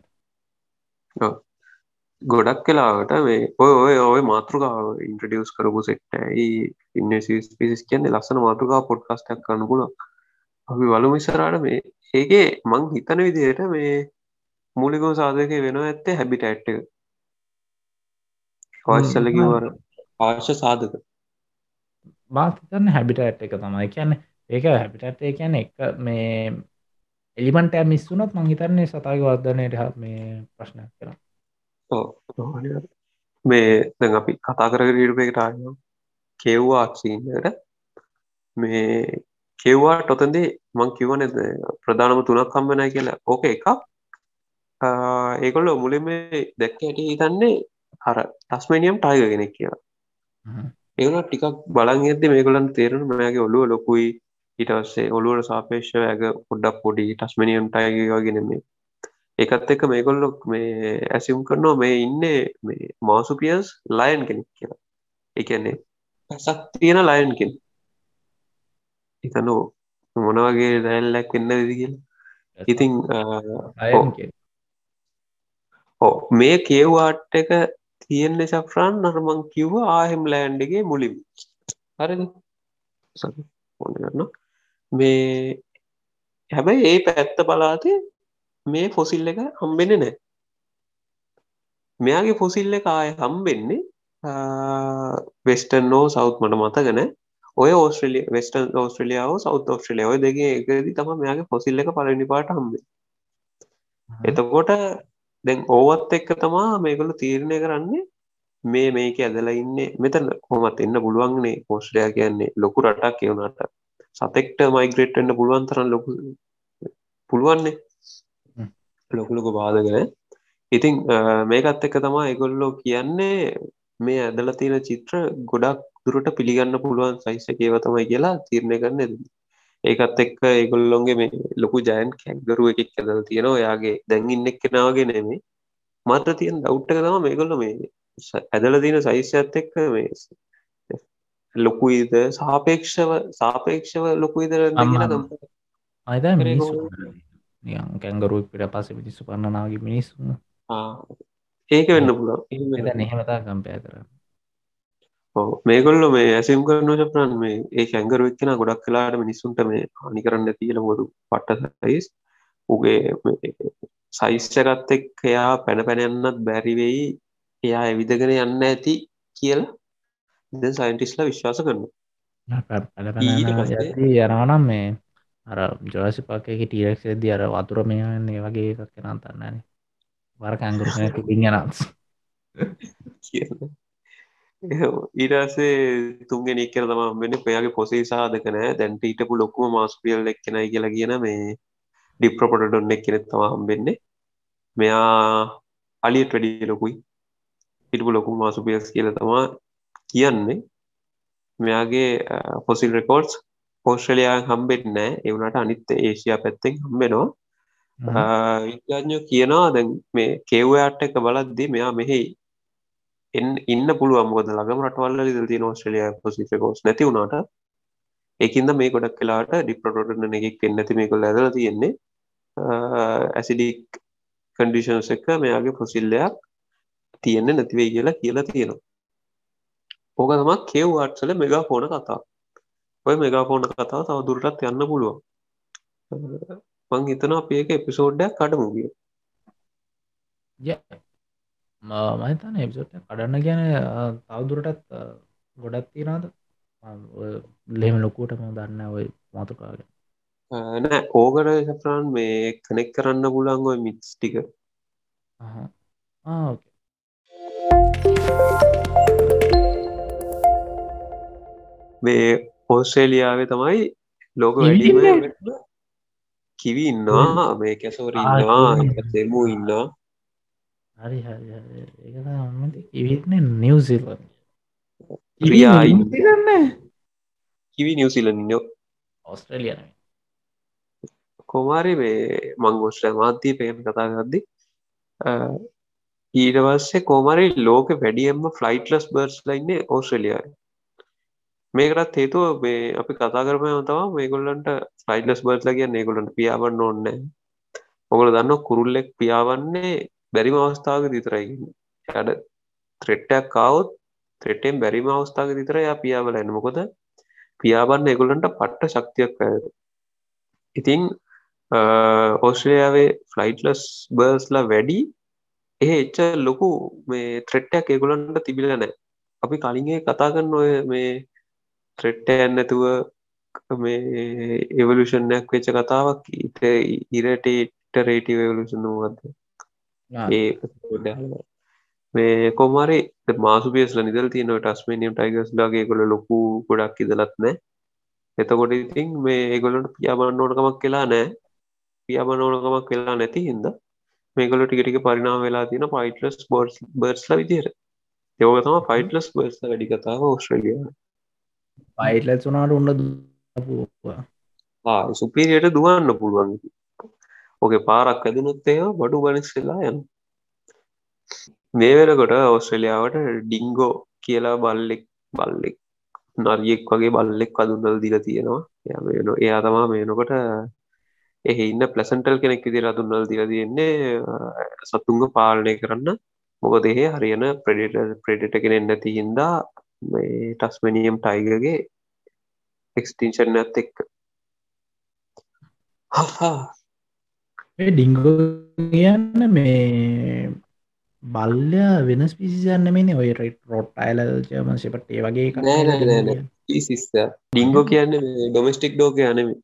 ගොඩක් කලාවට මේ ඔය ඔය ඔය මාතෘකාව ඉන්ට්‍රඩියස් කරපු සෙට්ටයි ඉන්නසිස් පිසිස් කියන්නේ ලස්සන මාතෘකා පොඩ්කාස්ටක් කරන්න පුළුවන් අපි වලු මිසරාට මේ ඒකේ මං හිතන විදිහට මේ මූලිකව සාධක වෙනවා ඇත්තේ හැබිට ඇට් එක අවශ්‍යල කිව්වර අවශ්‍ය සාධක මාතන්න හැබිට ඇට් එක තමයි කියන්නේ ඒක හැබිටත් ඒ කියන්නේ එක මේ එලිමන්ට මිස්සුනත් මං හිතන්නේ සතාගේ වර්ධනයට මේ ප්‍රශ්නයක් කරා මේ දැන් අපි කතා කරගෙන ඉරපු එකට ආයෙම කෙව්වා සීන්කට මේ කෙව්වාට ඔතනදී මං කිව්වනේ ප්‍රධානම තුනක් හම්බ වෙනවා කියලා. ඕක එකක් ඒගොල්ලෝ මුලින්ම දැක්ක හැටි හිතන්නේ අර ටස්මේනියම් ටයිගර් කෙනෙක් කියලා. ඒගොල්ලෝ ටිකක් බලන් ඉද්දි මේගොල්ලන්ට තේරෙනවා මෙයාගේ ඔළුව ලොකුයි ඊට පස්සේ ඔළුවට සාපේක්ෂව ඇඟ පොඩ්ඩක් පොඩි ටස්මේනියම් ටයිගර් වගේ නෙමෙයි. ඒකත් එක්ක මේගොල්ලෝ මේ ඇසියුම් කරනවා මේ ඉන්නේ මේ මාසුපියන්ස් ලයන් කෙනෙක් කියලා. ඒ කියන්නේ පැසක් තියෙන ලයන් කෙනෙක්. හිතනෝ මොන වගේ ලයන්ලක් වෙන්නද කියලා. ඉතින් ඔව් මේ කේව් ආර්ට් එක තියෙන්නේ සෆ්රාන් අර මං කිව්වා ආහෙම් ලෑන්ඩ් එකේ මුලින්ම. හරිද? සරි. මොන කරනවා මේ හැබැයි ඒ පැත්ත බලාතේ මේ ෆොසිල් එක හම්බෙන්නේ නැහැ. මෙයාගේ ෆොසිල් එක ආයේ හම්බෙන්නේ වෙස්ටර්න් නෝ සවුත් මට මතක නැහැ. ඔය ඕස්ට්‍රේලියා වෙස්ටර්න් ඕස්ට්‍රේලියාව සවුත් ඕස්ට්‍රේලියාව ඔය දෙකේ එකදී තමයි මෙයාගේ ෆොසිල් එක පළවෙනි පාට හම්බෙන්නේ. එතකොට දැන් ඕවත් එක්ක තමයි මේගොල්ලෝ තීරණය කරන්නේ මේ මේකේ ඇදලා ඉන්නේ මෙතන කොහොමත් එන්න පුළුවන්නේ ඕස්ට්‍රේලියා කියන්නේ ලොකු රටක් ඒ වුණාට සතෙක්ට මයිග්‍රේට් වෙන්න පුළුවන් තරම් ලොකු පුළුවන්නේ. ලොකු ලොකු බාධක නැහැ. ඉතින් මේකත් එක්ක තමයි ඒගොල්ලෝ කියන්නේ මේ ඇදලා තියෙන චිත්‍ර ගොඩක් දුරට පිළිගන්න පුළුවන් සයිස් එකේ ඒවා තමයි කියලා තීරණය කරන්නේ. ඒකත් එක්ක ඒගොල්ලොන්ගේ මේ ලොකු ජයන්ට් කැන්ගරු එකෙක් ඇදලා තියෙනවා. එයාගේ දැන් ඉන්න එක්කෙනා වගේ නෙමෙයි. මට තියෙන ඩවුට් එක තමයි මේගොල්ලෝ මේ ඇදලා තියෙන සයිස් එකත් එක්ක මේ ලොකුයිද සාපේක්ෂව සාපේක්ෂව ලොකුයිද කියලා කම්පයර් අයිදා මිනිස්සු නිකන් කැන්ගරුවෙක් පිට පස්සේ මිනිස්සු පන්නනාගේ මිනිස්සු ආ ඒක වෙන්න පුළුවන්. එහෙම එහෙම තමයි කම්පයර් කරන්නේ. ඔව් මේගොල්ලෝ මේ ඇසියුම් කරනවා චප්‍රාන් මේ ඒ කැන්ගරු එක්කෙනා ගොඩක් වෙලාවට මිනිස්සුන්ට මේ හානි කරන්න නැති කියලා මොකද පට්ට සයිස් උගේ සයිස් එකත් එක්ක එයා පැන පැන යන්නත් බැරි වෙයි එයා ඇවිදගෙන යන්න ඇති කියලා දැන් සයන්ටිස්ට්ලා විශ්වාස කරනවා. පැන පැන යද්දී යනවා නම් මේ අර ජොරාසික් පාර්ක් එකේ ටීරෙක්ස් එද්දී අර වතුර මෙහාන්නේ වගේ එකක් වෙනවා තන්නනේ. වර කැන්ගරු කෙනෙක් ඉතින් යනවා. ඊට පස්සේ තුන්වෙනි එක්කෙනා තමයි හම්බෙන්නේ. එයාගේ පොසේ සාධක නැහැ. දැන් හිටපු ලොකුම මාස්පියල් එක්කෙනයි කියලා කියන මේ ඩිප්‍රොපොටඩොන් එක්කෙනෙක් තමයි හම්බෙන්නේ. මෙයා අලියට වැඩිය ලොකුයි. හිටපු ලොකුම මාස්පියල්ස් කියලා තමයි කියන්නේ මෙයාගේ ෆොසිල් රෙකෝඩ්ස් ඕස්ට්‍රේලියාවෙන් හම්බෙන්නේ නැහැ. ඒ වුණාට අනිත් ඒෂියා පැත්තෙන් හම්බෙනවා. විද්‍යාඥයෝ කියනවා දැන් මේ කේව් යාට් එක බලද්දී මෙයා මෙහි එන්න ඉන්න පුළුවන්. මොකද ළඟම රටවල් වල ඉඳලා තියෙන ඕස්ට්‍රේලියාවේ ෆොසිල් රෙකෝඩ්ස් නැති වුණාට ඒකින්ද මේ ගොඩක් වෙලාවට ඩිප්‍රොඩොඩන් එකක් වෙන්නේ නැති මේගොල්ලෝ ඇදලා තියෙන්නේ. ඇසිඩික් කන්ඩිෂන්ස් එක මෙයාගේ ෆොසිල් එකක් තියෙන්නේ නැති වෙයි කියලා කියලා තියෙනවා. ඕක තමයි කේව් යාට්ස් වල මෙගාෆෝන කතාව. ඔය මෙගාෆෝන කතාව තව දුරටත් යන්න පුළුවන්. මං හිතනවා අපි ඒක එපිසෝඩ් එකක් කඩමු කියලා. මම හිතන්නේ එපිසෝඩ් එක කඩන්න කියන්නේ තව දුරටත් ගොඩක් තියනවාද? ඔය ලේම ලොකුවට මම දන්නේ නැහැ ඔය මාතෘකාව ගැන. නෑ ඕකට සෆ්‍රාන් මේ කනෙක්ට් කරන්න පුළුවන් ඔය මික්ස් ටික. අහහ. ආ ඕකේ. මේ ඕස්ට්‍රේලියාවේ තමයි ලෝක වැඩිම කිවි ඉන්නවා, මේ කැසෝරි ඉන්නවා, සෙමු ඉන්නවා. හරි හරි හරි. ඒක තමයි මම කිවින්නේ නිව්සීලන්ත. රියා ඉන්නේ. කිවි නිව්සීලන්ත ඉන්නෝ. ඕස්ට්‍රේලියා නෙමෙයි. කොමාරි මේ මං ඕස්ට්‍රේලියා මාධ්‍යපයෙන් කතා කරද්දි ඊට පස්සේ කොමාරි ලෝකෙ වැඩියෙන්ම ෆ්ලයිට්ලස් බර්ඩ්ස්ලා ඉන්නේ ඕස්ට්‍රේලියාවේ. මේකටත් හේතුව මේ අපි කතා කරපුවම තමයි මේගොල්ලන්ට ෆ්ලයිට්ලස් බර්ඩ්ස්ලා කියන්නේ ඒගොල්ලන්ට පියාඹන්න ඕනේ නැහැ. ඔයගොල්ලෝ දන්නවා කුරුල්ලෙක් පියාඹන්නේ බැරිම අවස්ථාවකදී විතරයි කියන්නේ. එයාට ත්‍රෙට් එකක් ආවොත් ත්‍රෙට් එකෙන් බැරිම අවස්ථාවකදී විතරයි එයා පියාඹලා එන්නේ. මොකද පියාඹන්න ඒගොල්ලන්ට පට්ට ශක්තියක් වැයද. ඉතින් ඕස්ට්‍රේලියාවේ ෆ්ලයිට්ලස් බර්ඩ්ස්ලා වැඩි ඒ එච්චර ලොකු මේ ත්‍රෙට් එකක් ඒගොල්ලන්ට තිබිලා නැහැ. අපි කලින් ඒ කතා කරන ඔය මේ ත්‍රෙට් එකක් නැතුව මේ එවලුෂන් එකක් වෙච්ච කතාවක් ඉටරේටිව් එවලුෂන් මොකද්ද? ඒ මේ කොහොමරි මාසුපියස්ලා නිදලා තියෙන ඔය ටස්මේනියම් ටයිගර්ස් ලාගේ ඒගොල්ලෝ ලොකු ගොඩක් ඉදලත් නැහැ. එතකොට ඉතින් මේ ඒගොල්ලන්ට පියාඹන්න ඕන කමක් වෙලා නැහැ. පියාඹන්න ඕන කමක් වෙලා නැති හින්දා මේගොල්ලෝ ටික ටික පරිණාම වෙලා තියෙන ෆයිට්ලස් බර්ඩ්ස් බර්ඩ්ස්ලා විදියට. ඒක තමයි ෆයිට්ලස් බර්ඩ්ස්ලා වැඩි කතාව ඕස්ට්‍රේලියාවේ. ෆයිට්ලස් උනාට උන්න දුවපුවා. ආ සුපීරියට දුවන්න පුළුවන්. ඔගේ පාරක් ඇදුනොත් එහෙම බඩු ගණස් වෙලා යනවා. මේ වෙනකොට ඕස්ට්‍රේලියාවට ඩිංගෝ කියලා බල්ලෙක් බල්ලෙක් නරියෙක් වගේ බල්ලෙක් හඳුන්වලා දීලා තියෙනවා. එයා මේ එයා තමයි මේ වෙනකොට එහි ඉන්න ප්ලසන්ටල් කෙනෙක් විදිහට හඳුන්වලා දීලා තියෙන්නේ සතුන්ව පාලනය කරන්න. මොකද එහි හරියන ප්‍රෙඩේටර් ප්‍රෙඩේටර් කෙනෙක් නැති හින්දා මේ ටස්මේනියම් ටයිගර්ගේ එක්ස්ටින්ෂන් එකත් එක්ක. හහා මේ ඩිංගෝ කියන්නේ මේ බල්ලයා වෙනස් ස්පීසිස් එකක් නෙමෙයිනේ. ඔය රොට් අයිලර් ජර්මන් ෂෙපර්ඩ් ඒ වගේ එකක් නෑ නෑ නෑ නෑ ස්පීසිස් එක. ඩිංගෝ කියන්නේ මේ ඩොමෙස්ටික් ඩොග් එක නෙමෙයි.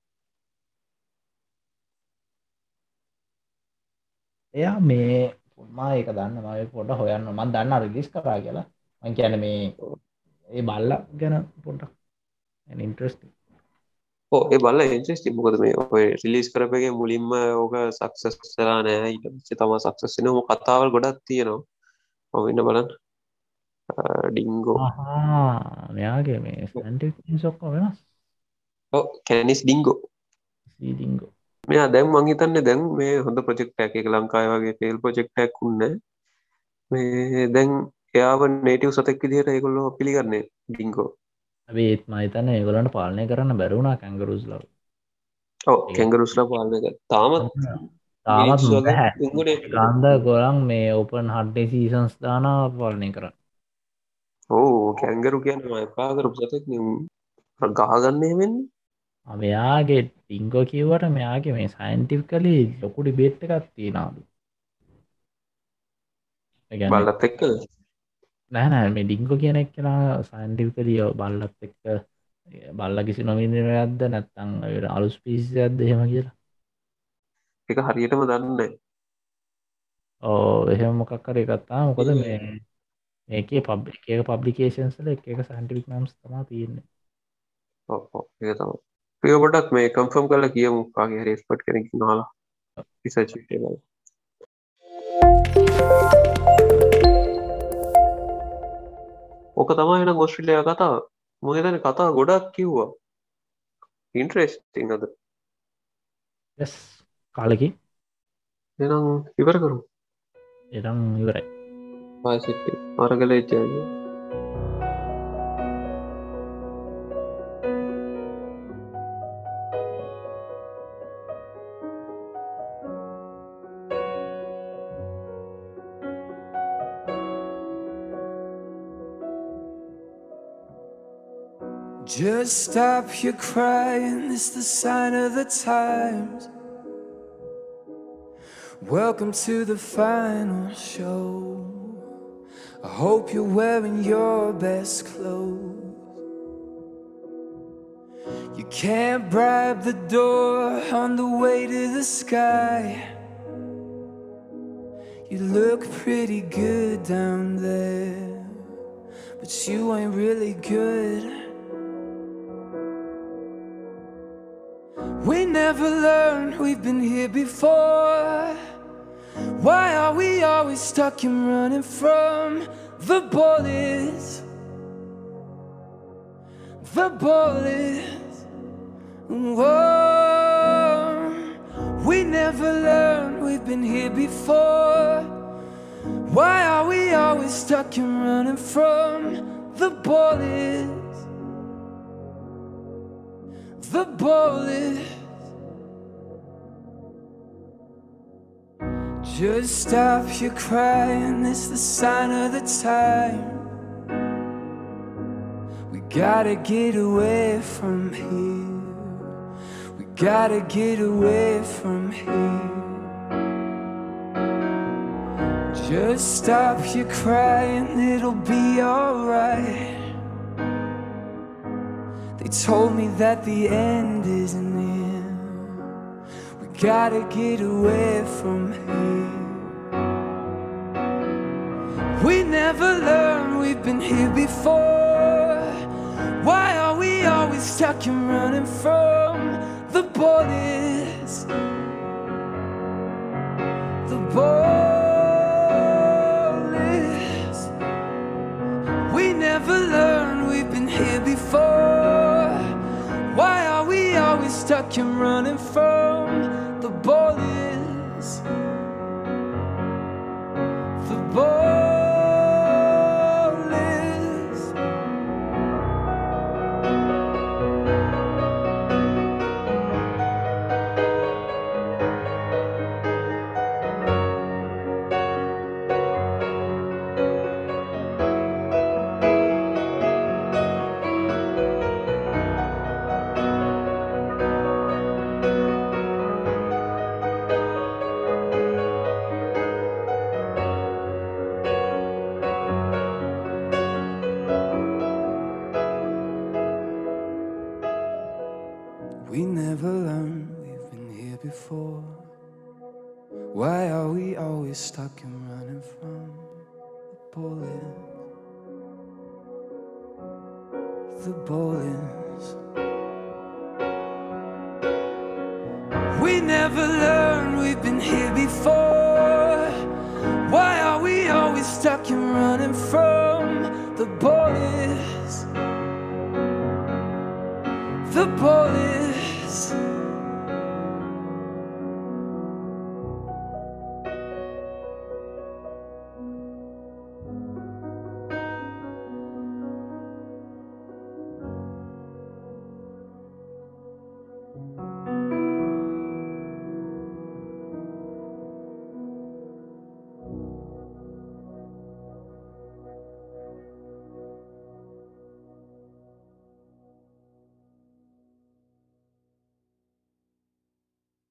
එයා මේ මම ඒක දන්න මම පොඩ්ඩක් හොයන්න මම දන්න රිලීස් කරා කියලා. මම කියන්නේ මේ ඒ බල්ලා ගැන පොඩ්ඩක් and interesting. ඔව් ඒ බල්ලා ඉන්ට්‍රෙස්ටිං. මොකද මේ ඔය රිලීස් කරපේකේ මුලින්ම ඕක සක්සස් වෙලා නෑ. ඊට පස්සේ තමයි සක්සස් වෙනවා. මොක කතාවල් ගොඩක් තියෙනවා. ඔව් ඉන්න බලන්න. ඩිංගෝ. ආහා මෙයාගේ මේ සයින්ටිෆික් නිවුස් ඔක්කොම වෙනස්. ඔව් කැනිස් ඩිංගෝ. සී ඩිංගෝ. මෙයා දැන් මං හිතන්නේ දැන් මේ හොඳ ප්‍රොජෙක්ට් එකක්. ඒක ලංකාවේ වගේ ෆේල් ප්‍රොජෙක්ට් එකක් උන්නේ මේ දැන් එයාව නේටිව් සතෙක් විදිහට ඒගොල්ලෝ පිළිගන්නේ ඩිංගෝ. අපි ඒත් මම හිතන්නේ ඒගොල්ලන්ට පාලනය කරන්න බැරි වුණා කැන්ගරූස්ලා. ඔව් කැන්ගරූස්ලා පාලනය කරා. තාමත් තාමත් බෑ. ගාන්ධ ගොරන් මේ ඕපන් හඩ් සීසන්ස් දානවා පාලනය කරන්න. ඔව් කැන්ගරු කියන්නේ මම එපා කරපු සතෙක් නේ. ගහගන්නේ වෙන්නේ. මෙයාගේ ඩිංගෝ කිව්වට මෙයාගේ මේ සයින්ටිෆිකලි ලොකු ඩිබේට් එකක් තියෙනවලු. බල්ලත් එක්කද? නෑ නෑ මේ ඩිංගෝ කියන එක්කෙනා සයින්ටිෆිකලි බල්ලත් එක්ක බල්ලා කිසි නොවින්දිනයක්ද නැත්නම් අලු ස්පීසිස් එකක්ද එහෙම කියලා. ඒක හරියටම දන්නේ නැහැ. ඔව් එහෙම මොකක් හරි එකක් තමයි. මොකද මේ මේකේ පබ්ලික් එක පබ්ලිකේෂන්ස් වල එක එක සයින්ටිෆික් නම්ස් තමයි තියෙන්නේ. ඔව් ඔව් ඒක තමයි. ඒක පොඩ්ඩක් මේ කන්ෆර්ම් කරලා කියමු කාගේ හරි එක්ස්පර්ට් කෙනෙක් ඉන්නවලා රිසර්ච් එකේ බලන්න. ඕක තමයි නම් ඔස්ට්‍රේලියාව කතාව. මම හිතන්නේ කතාව ගොඩක් කිව්වා. ඉන්ටරෙස්ටිං අද. යස් කාලෙකි එහෙනම් ඉවර කරමු. එනම් ඉවරයි ආයෙ සෙට් එක. අරගලේ ජය. Just stop your crying, it's the sign of the times. Welcome to the final show. I hope you're wearing your best clothes. You can't bribe the door on the way to the sky. You look pretty good down there, but you ain't really good. We never learned, we've been here before. Why are we always stuck and running from the bullets? The bullets. Whoa. We never learned, we've been here before. Why are we always stuck and running from the bullets? The bullets. Just stop your crying, it's the sign of the time. We gotta get away from here. We gotta get away from here. Just stop your crying, it'll be alright. They told me that the end isn't near. We gotta get away from here. We never learned, we've been here before. Why are we always stuck and running from the bullets? The bullets. We never learned, we've been here before. Why are we always stuck and running from the bullets? The bullets. We never learned, we've been here before. Why are we always stuck and running from the bullets? The bullets. We never learned, we've been here before. Why are we always stuck and running from the bullets? The bullets.